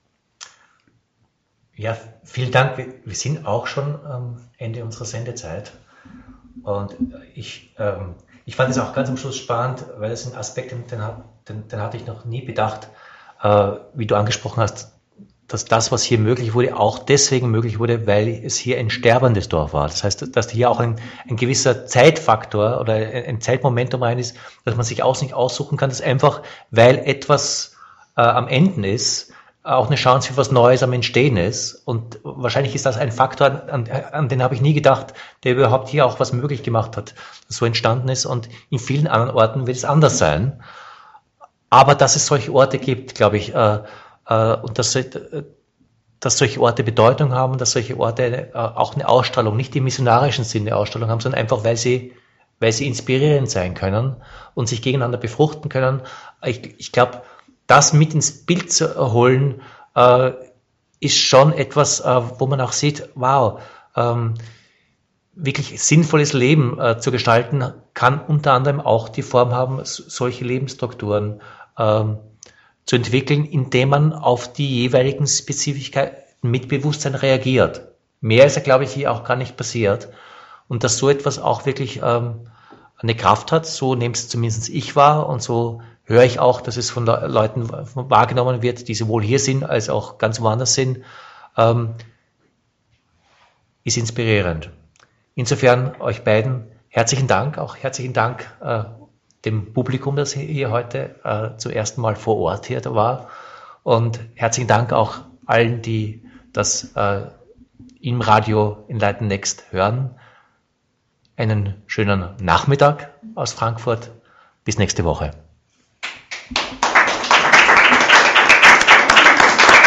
Ja, vielen Dank. Wir, wir sind auch schon am Ende unserer Sendezeit. Und ich, ähm, ich fand es auch ganz am Schluss spannend, weil das ein Aspekt, den, den, den hatte ich noch nie bedacht, äh, wie du angesprochen hast, dass das, was hier möglich wurde, auch deswegen möglich wurde, weil es hier ein sterbendes Dorf war. Das heißt, dass hier auch ein, ein gewisser Zeitfaktor oder ein Zeitmomentum rein ist, dass man sich auch nicht aussuchen kann, dass einfach, weil etwas äh, am Enden ist, auch eine Chance für was Neues am Entstehen ist. Und wahrscheinlich ist das ein Faktor, an, an den habe ich nie gedacht, der überhaupt hier auch was möglich gemacht hat, dass so entstanden ist. Und in vielen anderen Orten wird es anders sein. Aber dass es solche Orte gibt, glaube ich, äh, äh, und dass, äh, dass solche Orte Bedeutung haben, dass solche Orte äh, auch eine Ausstrahlung, nicht im missionarischen Sinne Ausstrahlung haben, sondern einfach, weil sie, weil sie inspirierend sein können und sich gegeneinander befruchten können. Ich, ich glaube, das mit ins Bild zu holen, äh, ist schon etwas, äh, wo man auch sieht, wow, ähm, wirklich sinnvolles Leben äh, zu gestalten, kann unter anderem auch die Form haben, solche Lebensstrukturen ähm, zu entwickeln, indem man auf die jeweiligen Spezifischkeiten mit Bewusstsein reagiert. Mehr ist ja, glaube ich, hier auch gar nicht passiert. Und dass so etwas auch wirklich ähm, eine Kraft hat, so nehme es zumindest ich wahr und so höre ich auch, dass es von den Leuten wahrgenommen wird, die sowohl hier sind, als auch ganz woanders sind, ähm, ist inspirierend. Insofern euch beiden herzlichen Dank, auch herzlichen Dank äh, dem Publikum, das hier heute äh, zum ersten Mal vor Ort hier war, und herzlichen Dank auch allen, die das äh, im Radio Enlighten Next hören. Einen schönen Nachmittag aus Frankfurt. Bis nächste Woche.